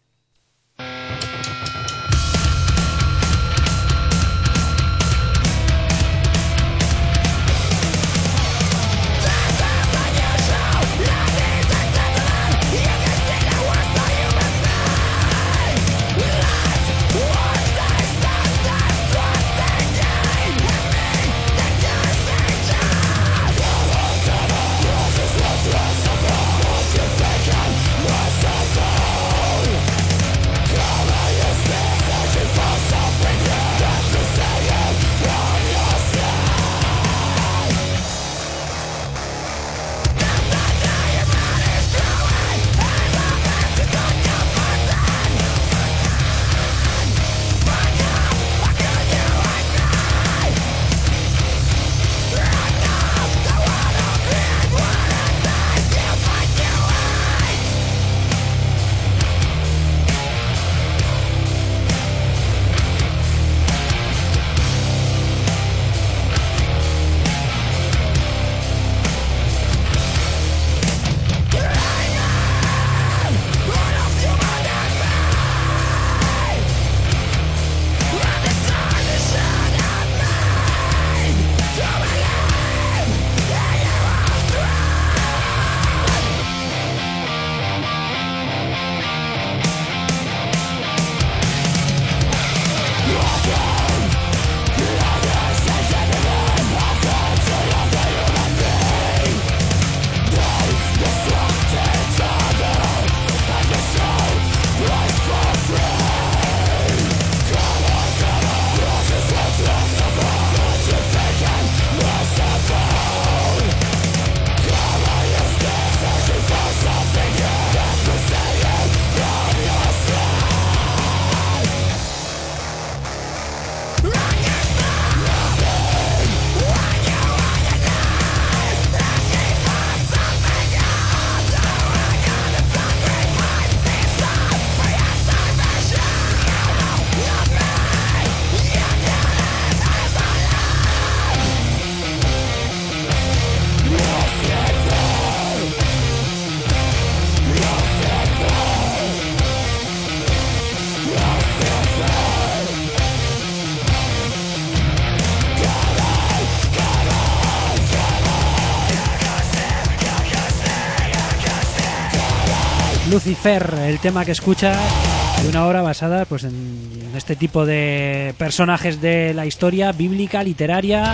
Lucifer, el tema que escuchas, de una obra basada pues en este tipo de personajes de la historia bíblica, literaria,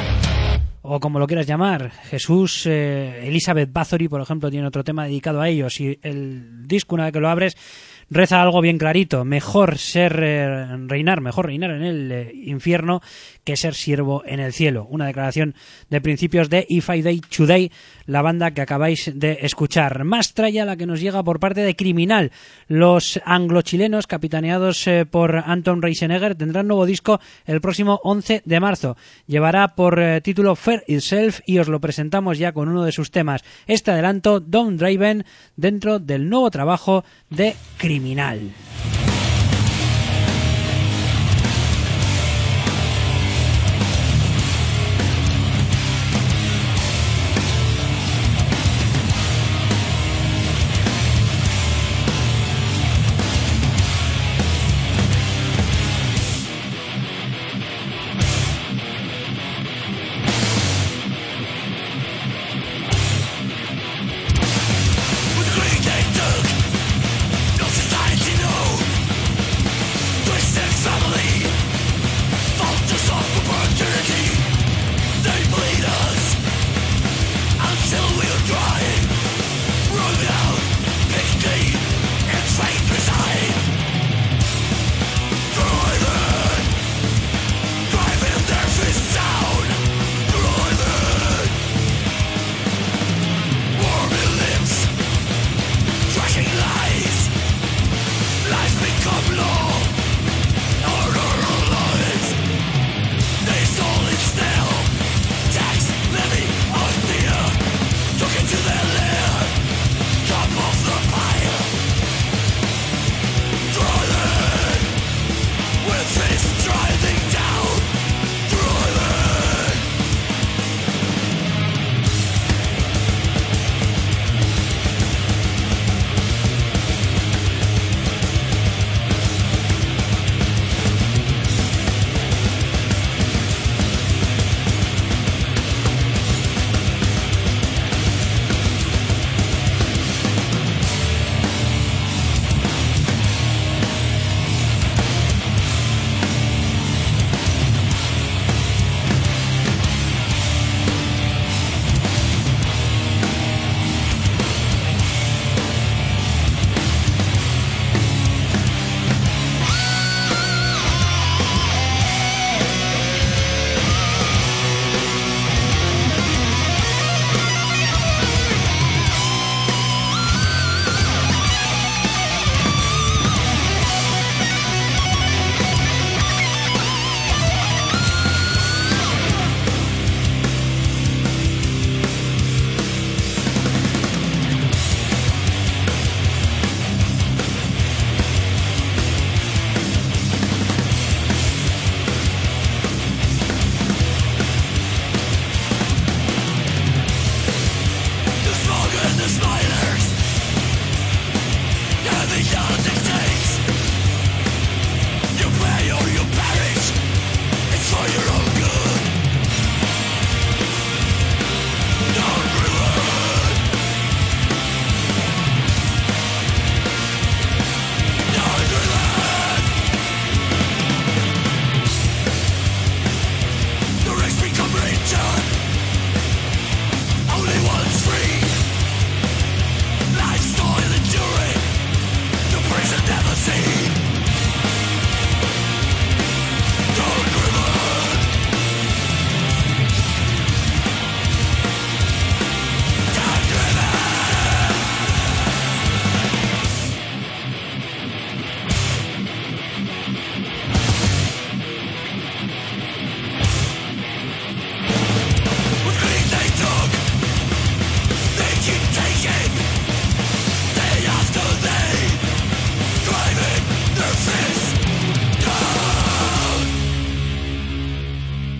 o como lo quieras llamar. Jesús, eh, Elizabeth Bathory, por ejemplo, tiene otro tema dedicado a ellos, y el disco, una vez que lo abres, reza algo bien clarito: mejor ser eh, reinar, mejor reinar en el eh, infierno que ser siervo en el cielo. Una declaración de principios de If I Die Today, la banda que acabáis de escuchar. Más tralla la que nos llega por parte de Criminal. Los anglo-chilenos, capitaneados eh, por Anton Reisenegger, tendrán nuevo disco el próximo once de marzo. Llevará por eh, título Fear Itself y os lo presentamos ya con uno de sus temas. Este adelanto, Don't Driven, dentro del nuevo trabajo de Criminal. With the green they took, no society, no.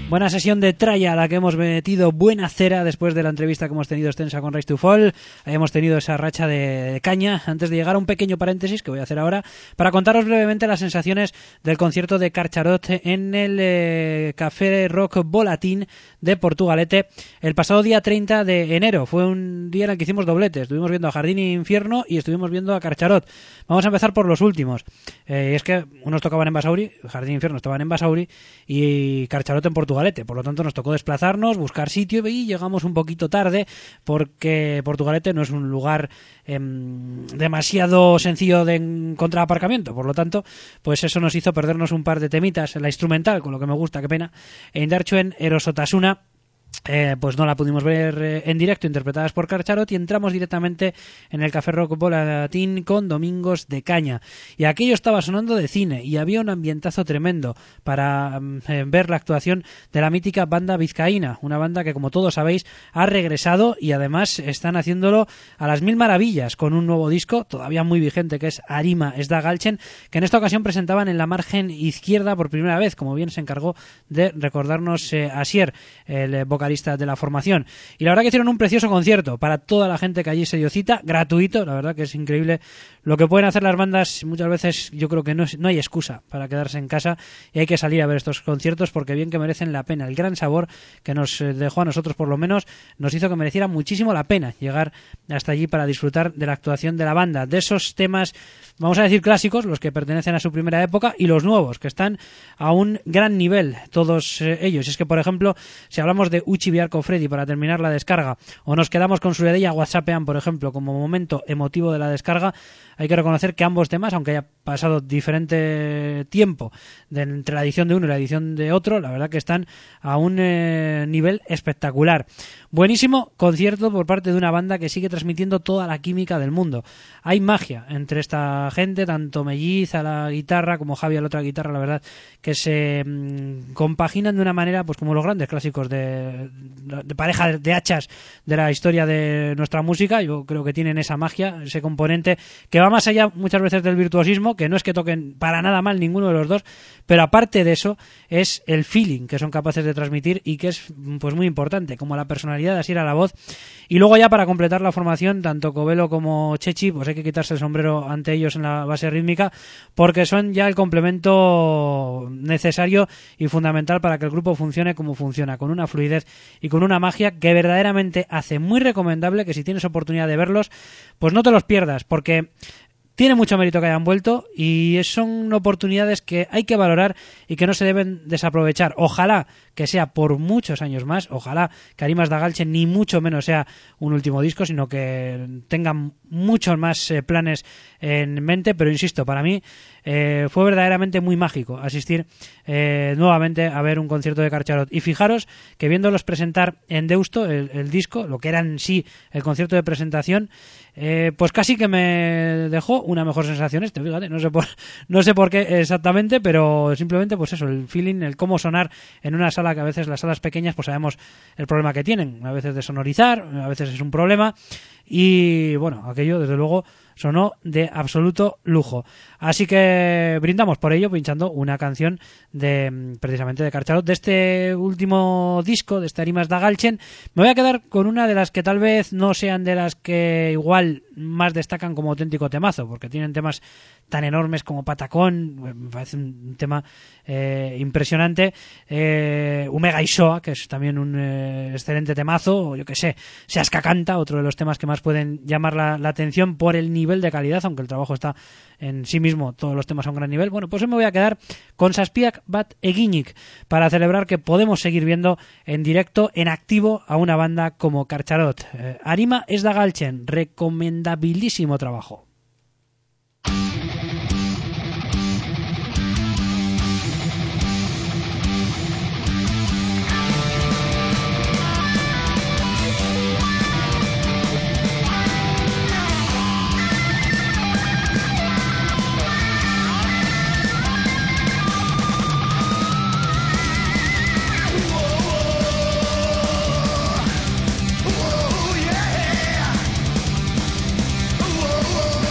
Buena sesión de tralla a la que hemos metido, buena cera después de la entrevista que hemos tenido extensa con Rise to Fall. Hemos tenido esa racha de, de caña. Antes de llegar a un pequeño paréntesis que voy a hacer ahora para contaros brevemente las sensaciones del concierto de Carcharot en el eh, Café Rock Volatín de Portugalete el pasado día treinta de enero. Fue un día en el que hicimos doblete. Estuvimos viendo a Jardín e Infierno y estuvimos viendo a Carcharot. Vamos a empezar por los últimos. Eh, es que unos tocaban en Basauri, Jardín e Infierno estaban en Basauri y Carcharot en Portugalete. Por lo tanto nos tocó desplazarnos, buscar sitio y llegamos un poquito tarde porque Portugalete no es un lugar eh, demasiado sencillo de encontrar aparcamiento. Por lo tanto, pues eso nos hizo perdernos un par de temitas en la instrumental, con lo que me gusta, qué pena. En Darchuen, Erosotasuna, Eh, pues no la pudimos ver eh, en directo, interpretadas por Carcharot, y entramos directamente en el Café Rock Volatín con Domingos de Caña. Y aquello estaba sonando de cine y había un ambientazo tremendo para eh, ver la actuación de la mítica banda vizcaína, una banda que, como todos sabéis, ha regresado y además están haciéndolo a las mil maravillas con un nuevo disco todavía muy vigente que es Arima ez da galtzen, que en esta ocasión presentaban en la margen izquierda por primera vez, como bien se encargó de recordarnos eh, Asier, el eh, vocalista de la formación. Y la verdad que hicieron un precioso concierto para toda la gente que allí se dio cita, gratuito. La verdad que es increíble lo que pueden hacer las bandas. Muchas veces yo creo que no, es, no hay excusa para quedarse en casa y hay que salir a ver estos conciertos porque bien que merecen la pena. El gran sabor que nos dejó a nosotros, por lo menos, nos hizo que mereciera muchísimo la pena llegar hasta allí para disfrutar de la actuación de la banda, de esos temas, vamos a decir clásicos, los que pertenecen a su primera época, y los nuevos, que están a un gran nivel todos eh, ellos. Es que, por ejemplo, si hablamos de Uchi Biarko Freddy para terminar la descarga, o nos quedamos con Suredella WhatsAppean, por ejemplo, como momento emotivo de la descarga, hay que reconocer que ambos temas, aunque haya pasado diferente tiempo de, entre la edición de uno y la edición de otro, la verdad que están a un eh, nivel espectacular. Buenísimo concierto por parte de una banda que sigue transmitiendo toda la química del mundo. Hay magia entre esta gente, tanto Melliz a la guitarra como Javi a la otra guitarra, la verdad que se mmm, compaginan de una manera pues como los grandes clásicos de, de pareja de, de hachas de la historia de nuestra música. Yo creo que tienen esa magia, ese componente que va más allá muchas veces del virtuosismo, que no es que toquen para nada mal ninguno de los dos, pero aparte de eso es el feeling que son capaces de transmitir y que es pues muy importante, como la personalidad de Asier a la voz. Y luego ya para completar la formación, tanto Covelo como Chechi, pues hay que quitarse el sombrero ante ellos en la base rítmica, porque son ya el complemento necesario y fundamental para que el grupo funcione como funciona, con una fluidez y con una magia que verdaderamente hace muy recomendable que si tienes oportunidad de verlos, pues no te los pierdas, porque tiene mucho mérito que hayan vuelto y son oportunidades que hay que valorar y que no se deben desaprovechar. Ojalá que sea por muchos años más, ojalá que Arima ez da galtzen ni mucho menos sea un último disco, sino que tengan muchos más eh, planes en mente, pero insisto, para mí eh, fue verdaderamente muy mágico asistir eh, nuevamente a ver un concierto de Carcharot. Y fijaros que viéndolos presentar en Deusto el, el disco, lo que era en sí el concierto de presentación, eh, pues casi que me dejó una mejor sensación este, fíjate, no sé por, no sé por qué exactamente, pero simplemente pues eso, el feeling, el cómo sonar en una sala que a veces las salas pequeñas pues sabemos el problema que tienen, a veces de sonorizar, a veces es un problema. Y bueno, aquello desde luego sonó de absoluto lujo. Así que brindamos por ello pinchando una canción de precisamente de Carcharot, de este último disco, de este Arima ez da galtzen. Me voy a quedar con una de las que tal vez no sean de las que igual más destacan como auténtico temazo, porque tienen temas tan enormes como Patacón, me parece un tema eh, impresionante, eh, Umega Isoa, que es también un eh, excelente temazo, o yo que sé, Seaska Canta, otro de los temas que más pueden llamar la, la atención por el nivel de calidad, aunque el trabajo está en sí mismo, todos los temas a un gran nivel. Bueno, pues hoy me voy a quedar con Zazpiak bat eginik para celebrar que podemos seguir viendo en directo, en activo, a una banda como Carcharot. eh, Arima ez da galtzen, recomendabilísimo trabajo. Oh, yeah. Oh,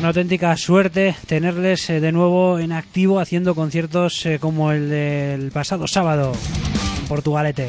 Una auténtica suerte tenerles eh, de nuevo en activo haciendo conciertos eh, como el del pasado sábado en Portugalete.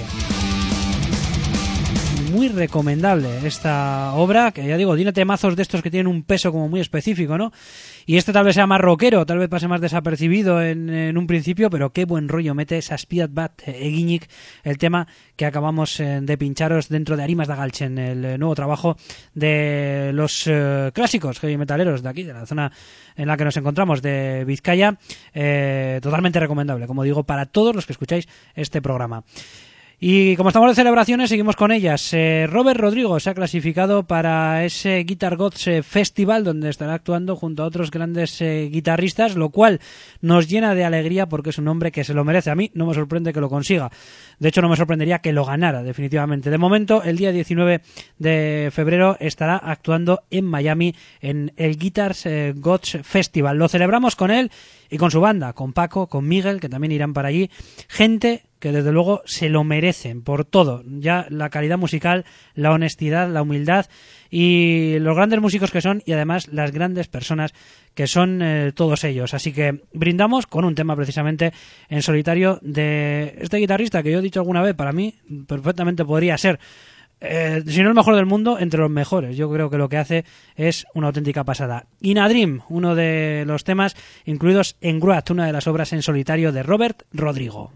Muy recomendable esta obra, que ya digo, tiene temazos de estos que tienen un peso como muy específico, ¿no? Y este tal vez sea más rockero, tal vez pase más desapercibido en, en un principio, pero qué buen rollo mete Saspiat Bat Eginik, el tema que acabamos eh, de pincharos dentro de Arimas da Galchen, el eh, nuevo trabajo de los eh, clásicos heavy metaleros de aquí, de la zona en la que nos encontramos, de Vizcaya. Eh, totalmente recomendable, como digo, para todos los que escucháis este programa. Y como estamos de celebraciones, seguimos con ellas. Eh, Robert Rodrigo se ha clasificado para ese Guitar Gods eh, Festival, donde estará actuando junto a otros grandes eh, guitarristas, lo cual nos llena de alegría porque es un hombre que se lo merece. A mí no me sorprende que lo consiga. De hecho, no me sorprendería que lo ganara, definitivamente. De momento, el día diecinueve de febrero estará actuando en Miami en el Guitar eh, Gods Festival. Lo celebramos con él y con su banda, con Paco, con Miguel, que también irán para allí. Gente que desde luego se lo merecen por todo, ya la calidad musical, la honestidad, la humildad y los grandes músicos que son y además las grandes personas que son eh, todos ellos. Así que brindamos con un tema precisamente en solitario de este guitarrista que yo he dicho alguna vez, para mí perfectamente podría ser, eh, si no el mejor del mundo, entre los mejores. Yo creo que lo que hace es una auténtica pasada. In a Dream, uno de los temas incluidos en Gruat, una de las obras en solitario de Robert Rodrigo.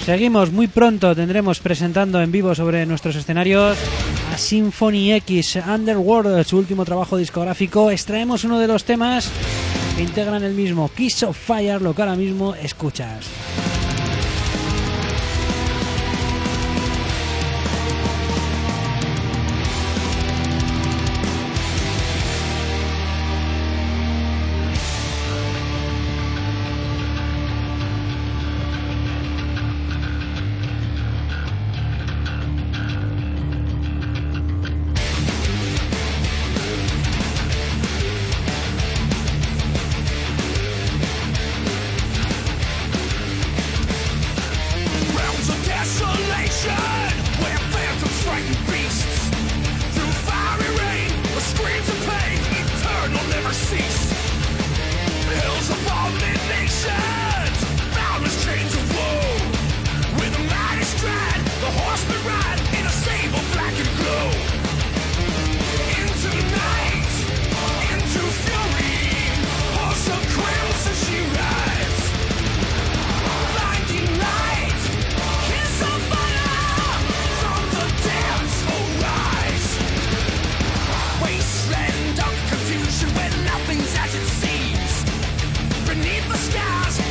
Seguimos, muy pronto tendremos presentando en vivo sobre nuestros escenarios a Symphony X, Underworld, su último trabajo discográfico. Extraemos uno de los temas que integran el mismo, Kiss of Fire, lo que ahora mismo escuchas. Confusion when nothing's as it seems. Beneath the skies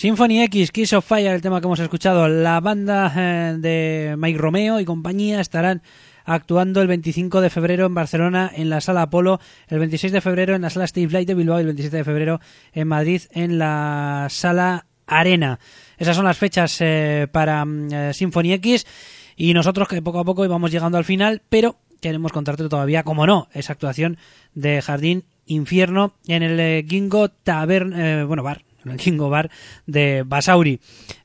Symphony X, Kiss of Fire, el tema que hemos escuchado. La banda eh, de Mike Romeo y compañía estarán actuando el veinticinco de febrero en Barcelona en la Sala Apolo, el veintiséis de febrero en la Sala Steve Light de Bilbao y el veintisiete de febrero en Madrid en la Sala Arena. Esas son las fechas eh, para eh, Symphony X, y nosotros que poco a poco íbamos llegando al final, pero queremos contarte todavía, como no, esa actuación de Jardín Infierno en el eh, Gingo Tavern, eh, bueno, bar, en el Gingo Bar de Basauri.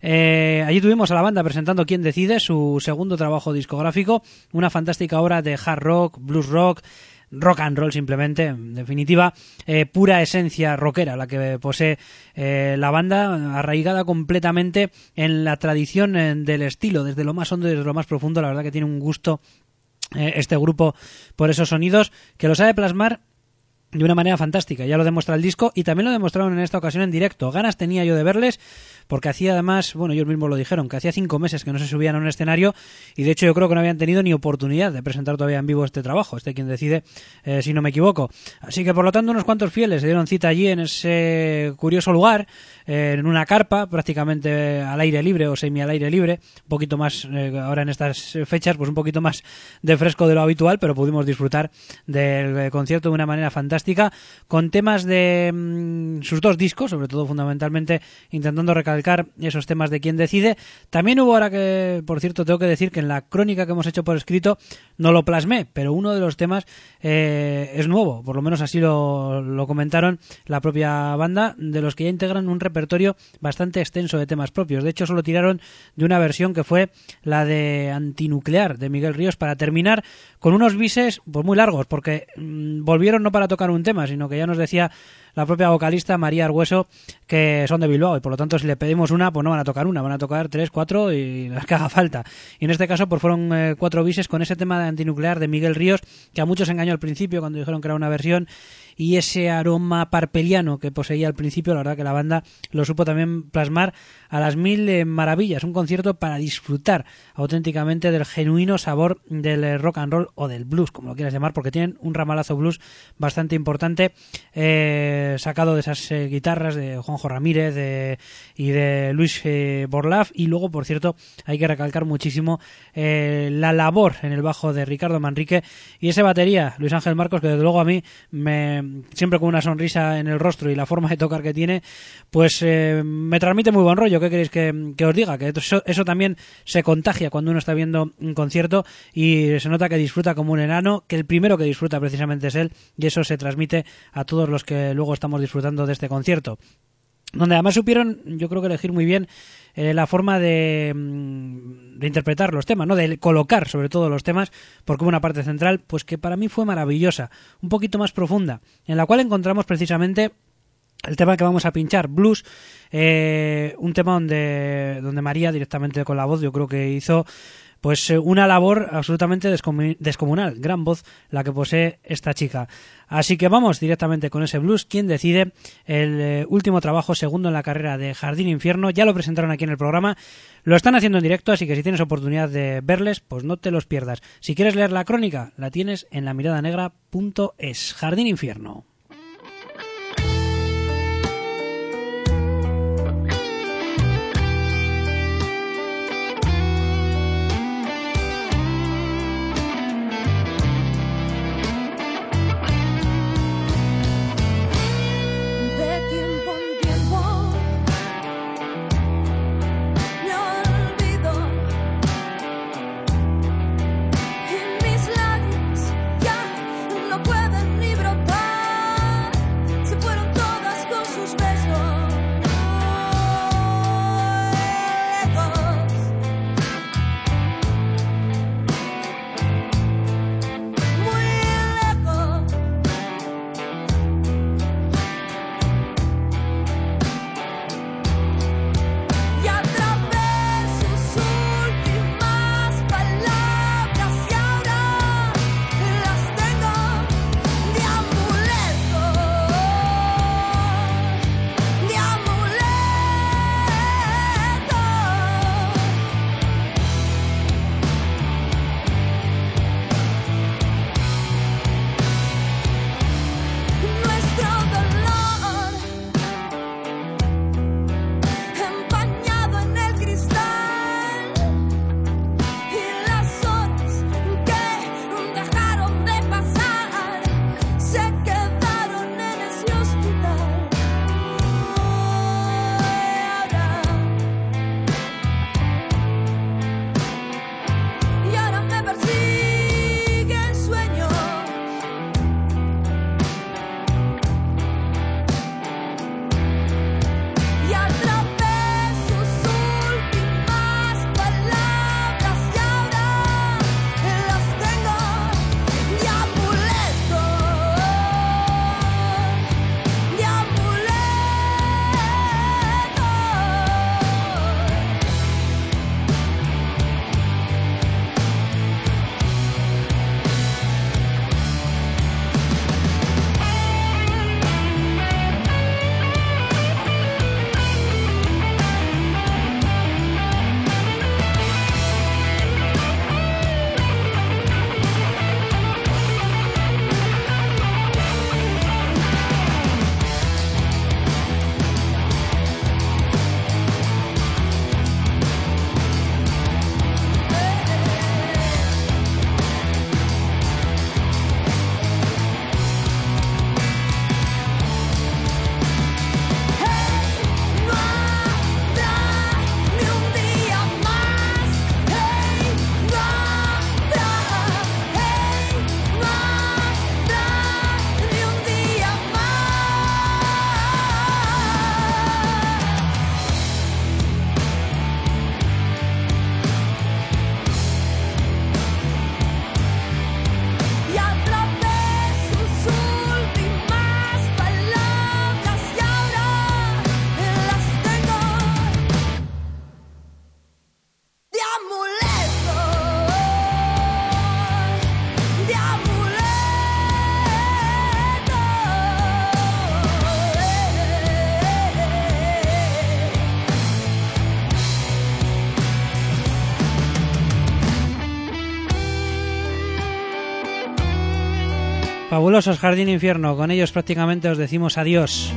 Eh, allí tuvimos a la banda presentando Quién Decide, su segundo trabajo discográfico, una fantástica obra de hard rock, blues rock, rock and roll simplemente, en definitiva, eh, pura esencia rockera la que posee eh, la banda, arraigada completamente en la tradición eh, del estilo, desde lo más hondo y desde lo más profundo. La verdad que tiene un gusto eh, este grupo por esos sonidos, que lo sabe plasmar de una manera fantástica. Ya lo demuestra el disco y también lo demostraron en esta ocasión en directo. Ganas tenía yo de verles, porque hacía además, bueno, ellos mismos lo dijeron, que hacía cinco meses que no se subían a un escenario, y de hecho yo creo que no habían tenido ni oportunidad de presentar todavía en vivo este trabajo, este Quién Decide, eh, si no me equivoco. Así que por lo tanto unos cuantos fieles se dieron cita allí en ese curioso lugar, eh, en una carpa prácticamente al aire libre o semi al aire libre, un poquito más, eh, ahora en estas fechas, pues un poquito más de fresco de lo habitual, pero pudimos disfrutar del eh, concierto de una manera fantástica, con temas de mmm, sus dos discos, sobre todo fundamentalmente intentando recalcar esos temas de Quién Decide. También hubo, ahora que, por cierto, tengo que decir que en la crónica que hemos hecho por escrito no lo plasmé, pero uno de los temas eh, es nuevo, por lo menos así lo, lo comentaron la propia banda, de los que ya integran un repertorio bastante extenso de temas propios. De hecho, solo tiraron de una versión que fue la de Antinuclear, de Miguel Ríos, para terminar con unos bises pues muy largos, porque mmm, volvieron no para tocar un tema, sino que ya nos decía la propia vocalista María Argüeso que son de Bilbao, y por lo tanto si le pedimos una, pues no van a tocar una, van a tocar tres, cuatro y las que haga falta. Y en este caso pues fueron eh, cuatro bises con ese tema de Antinuclear de Miguel Ríos, que a muchos engañó al principio cuando dijeron que era una versión, y ese aroma parpeliano que poseía al principio, la verdad que la banda lo supo también plasmar a las mil eh, maravillas. Un concierto para disfrutar auténticamente del genuino sabor del eh, rock and roll o del blues, como lo quieras llamar, porque tienen un ramalazo blues bastante importante, eh, sacado de esas eh, guitarras de Juanjo Ramírez de, y de Luis eh, Borlaf. Y luego, por cierto, hay que recalcar muchísimo eh, la labor en el bajo de Ricardo Manrique, y ese batería, Luis Ángel Marcos, que desde luego a mí me siempre con una sonrisa en el rostro y la forma de tocar que tiene, pues eh, me transmite muy buen rollo. ¿Qué queréis que, que os diga? Que eso, eso también se contagia cuando uno está viendo un concierto, y se nota que disfruta como un enano, que el primero que disfruta precisamente es él, y eso se transmite a todos los que luego estamos disfrutando de este concierto, donde además supieron, yo creo que elegir muy bien eh, la forma de, de interpretar los temas, ¿no? De colocar sobre todo los temas, porque hubo una parte central pues que para mí fue maravillosa, un poquito más profunda, en la cual encontramos precisamente el tema que vamos a pinchar, Blues, eh, un tema donde, donde María directamente con la voz yo creo que hizo pues una labor absolutamente descomunal, gran voz la que posee esta chica. Así que vamos directamente con ese Blues, Quién Decide, el eh, último trabajo, segundo en la carrera de Jardín Infierno. Ya lo presentaron aquí en el programa, lo están haciendo en directo, así que si tienes oportunidad de verles, pues no te los pierdas. Si quieres leer la crónica, la tienes en la mirada negra punto es. Jardín Infierno. Mis labios ya no pueden ni brotar. Fabulosos Jardín Infierno, con ellos prácticamente os decimos adiós.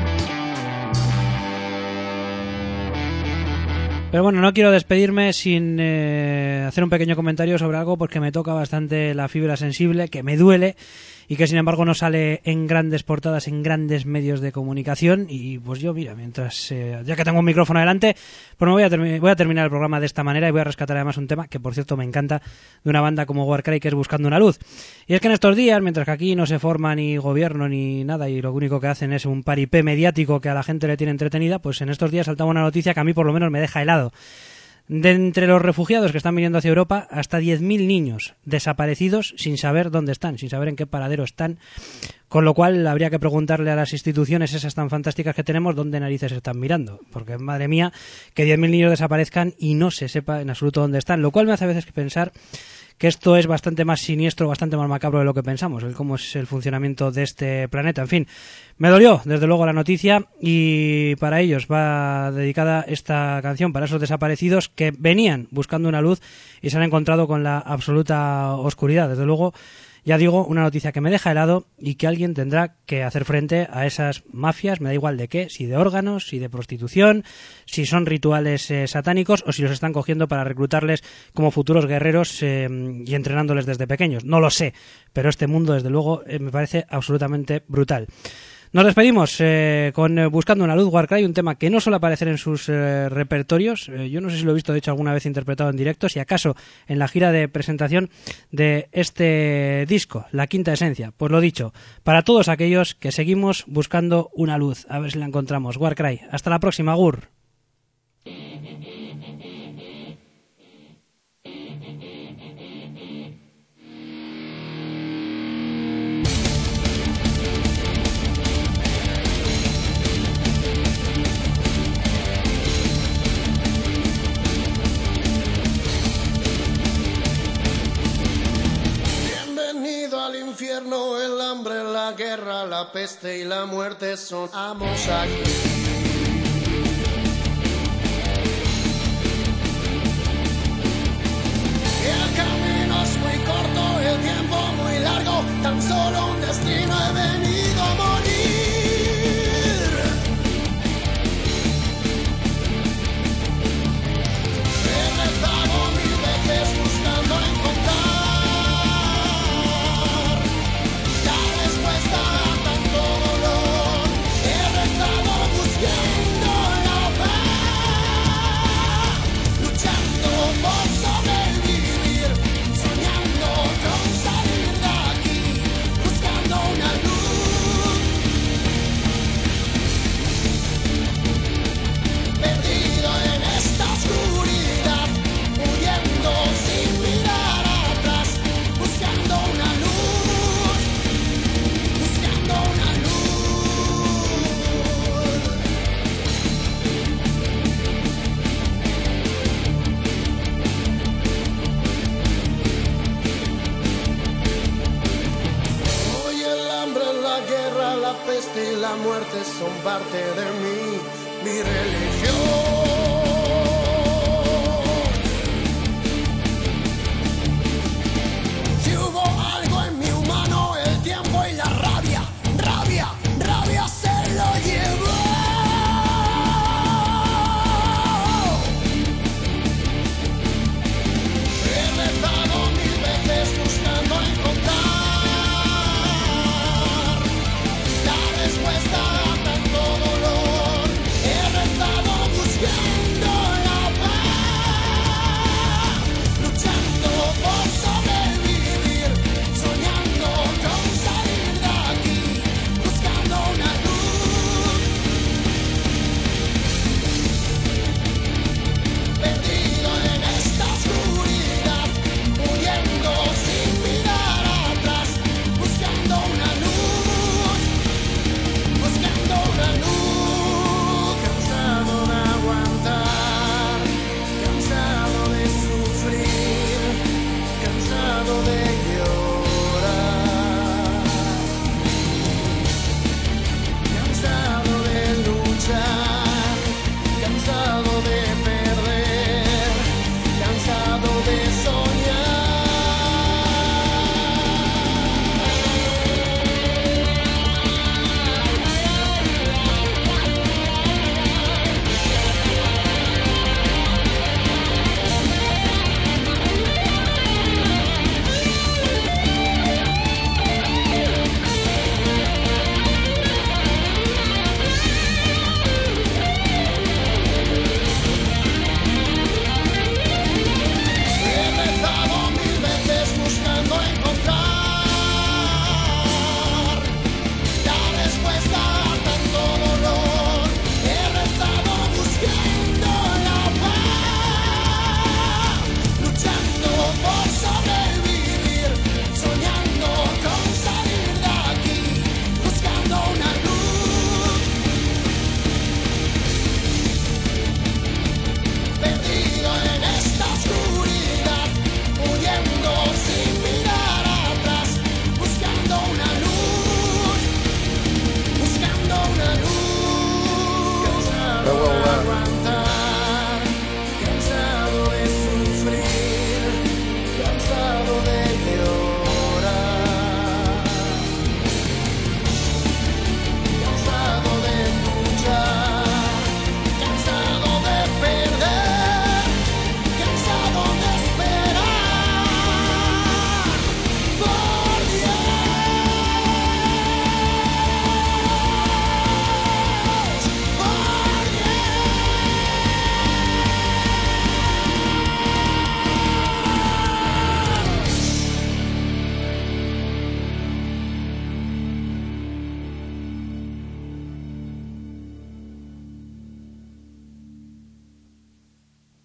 Pero bueno, no quiero despedirme sin eh, hacer un pequeño comentario sobre algo porque me toca bastante la fibra sensible, que me duele y que sin embargo no sale en grandes portadas, en grandes medios de comunicación. Y pues yo, mira, mientras eh, ya que tengo un micrófono delante, pues me voy a, termi- voy a terminar el programa de esta manera y voy a rescatar además un tema que por cierto me encanta de una banda como Warcry, que es Buscando una Luz. Y es que en estos días, mientras que aquí no se forma ni gobierno ni nada y lo único que hacen es un paripé mediático que a la gente le tiene entretenida, pues en estos días saltaba una noticia que a mí por lo menos me deja helado. De entre los refugiados que están viniendo hacia Europa, hasta diez mil niños desaparecidos sin saber dónde están, sin saber en qué paradero están, con lo cual habría que preguntarle a las instituciones esas tan fantásticas que tenemos dónde narices están mirando, porque madre mía, que diez mil niños desaparezcan y no se sepa en absoluto dónde están, lo cual me hace a veces pensar que esto es bastante más siniestro, bastante más macabro de lo que pensamos, el cómo es el funcionamiento de este planeta. En fin, me dolió desde luego la noticia y para ellos va dedicada esta canción, para esos desaparecidos que venían buscando una luz y se han encontrado con la absoluta oscuridad. Desde luego, ya digo, una noticia que me deja helado y que alguien tendrá que hacer frente a esas mafias, me da igual de qué, si de órganos, si de prostitución, si son rituales eh, satánicos o si los están cogiendo para reclutarles como futuros guerreros eh, y entrenándoles desde pequeños. No lo sé, pero este mundo, desde luego, eh, me parece absolutamente brutal. Nos despedimos eh, con eh, Buscando una Luz, Warcry, un tema que no suele aparecer en sus eh, repertorios. Eh, yo no sé si lo he visto, de hecho, alguna vez interpretado en directo, si acaso en la gira de presentación de este disco, La Quinta Esencia. Pues lo dicho, para todos aquellos que seguimos buscando una luz, a ver si la encontramos. Warcry, hasta la próxima, Gur. Al infierno, el hambre, la guerra, la peste y la muerte son amos aquí. El camino es muy corto, el tiempo muy largo, tan solo un destino he venido a morir. He rezado mil veces buscando encontrar y la muerte son parte de mí, mi religión.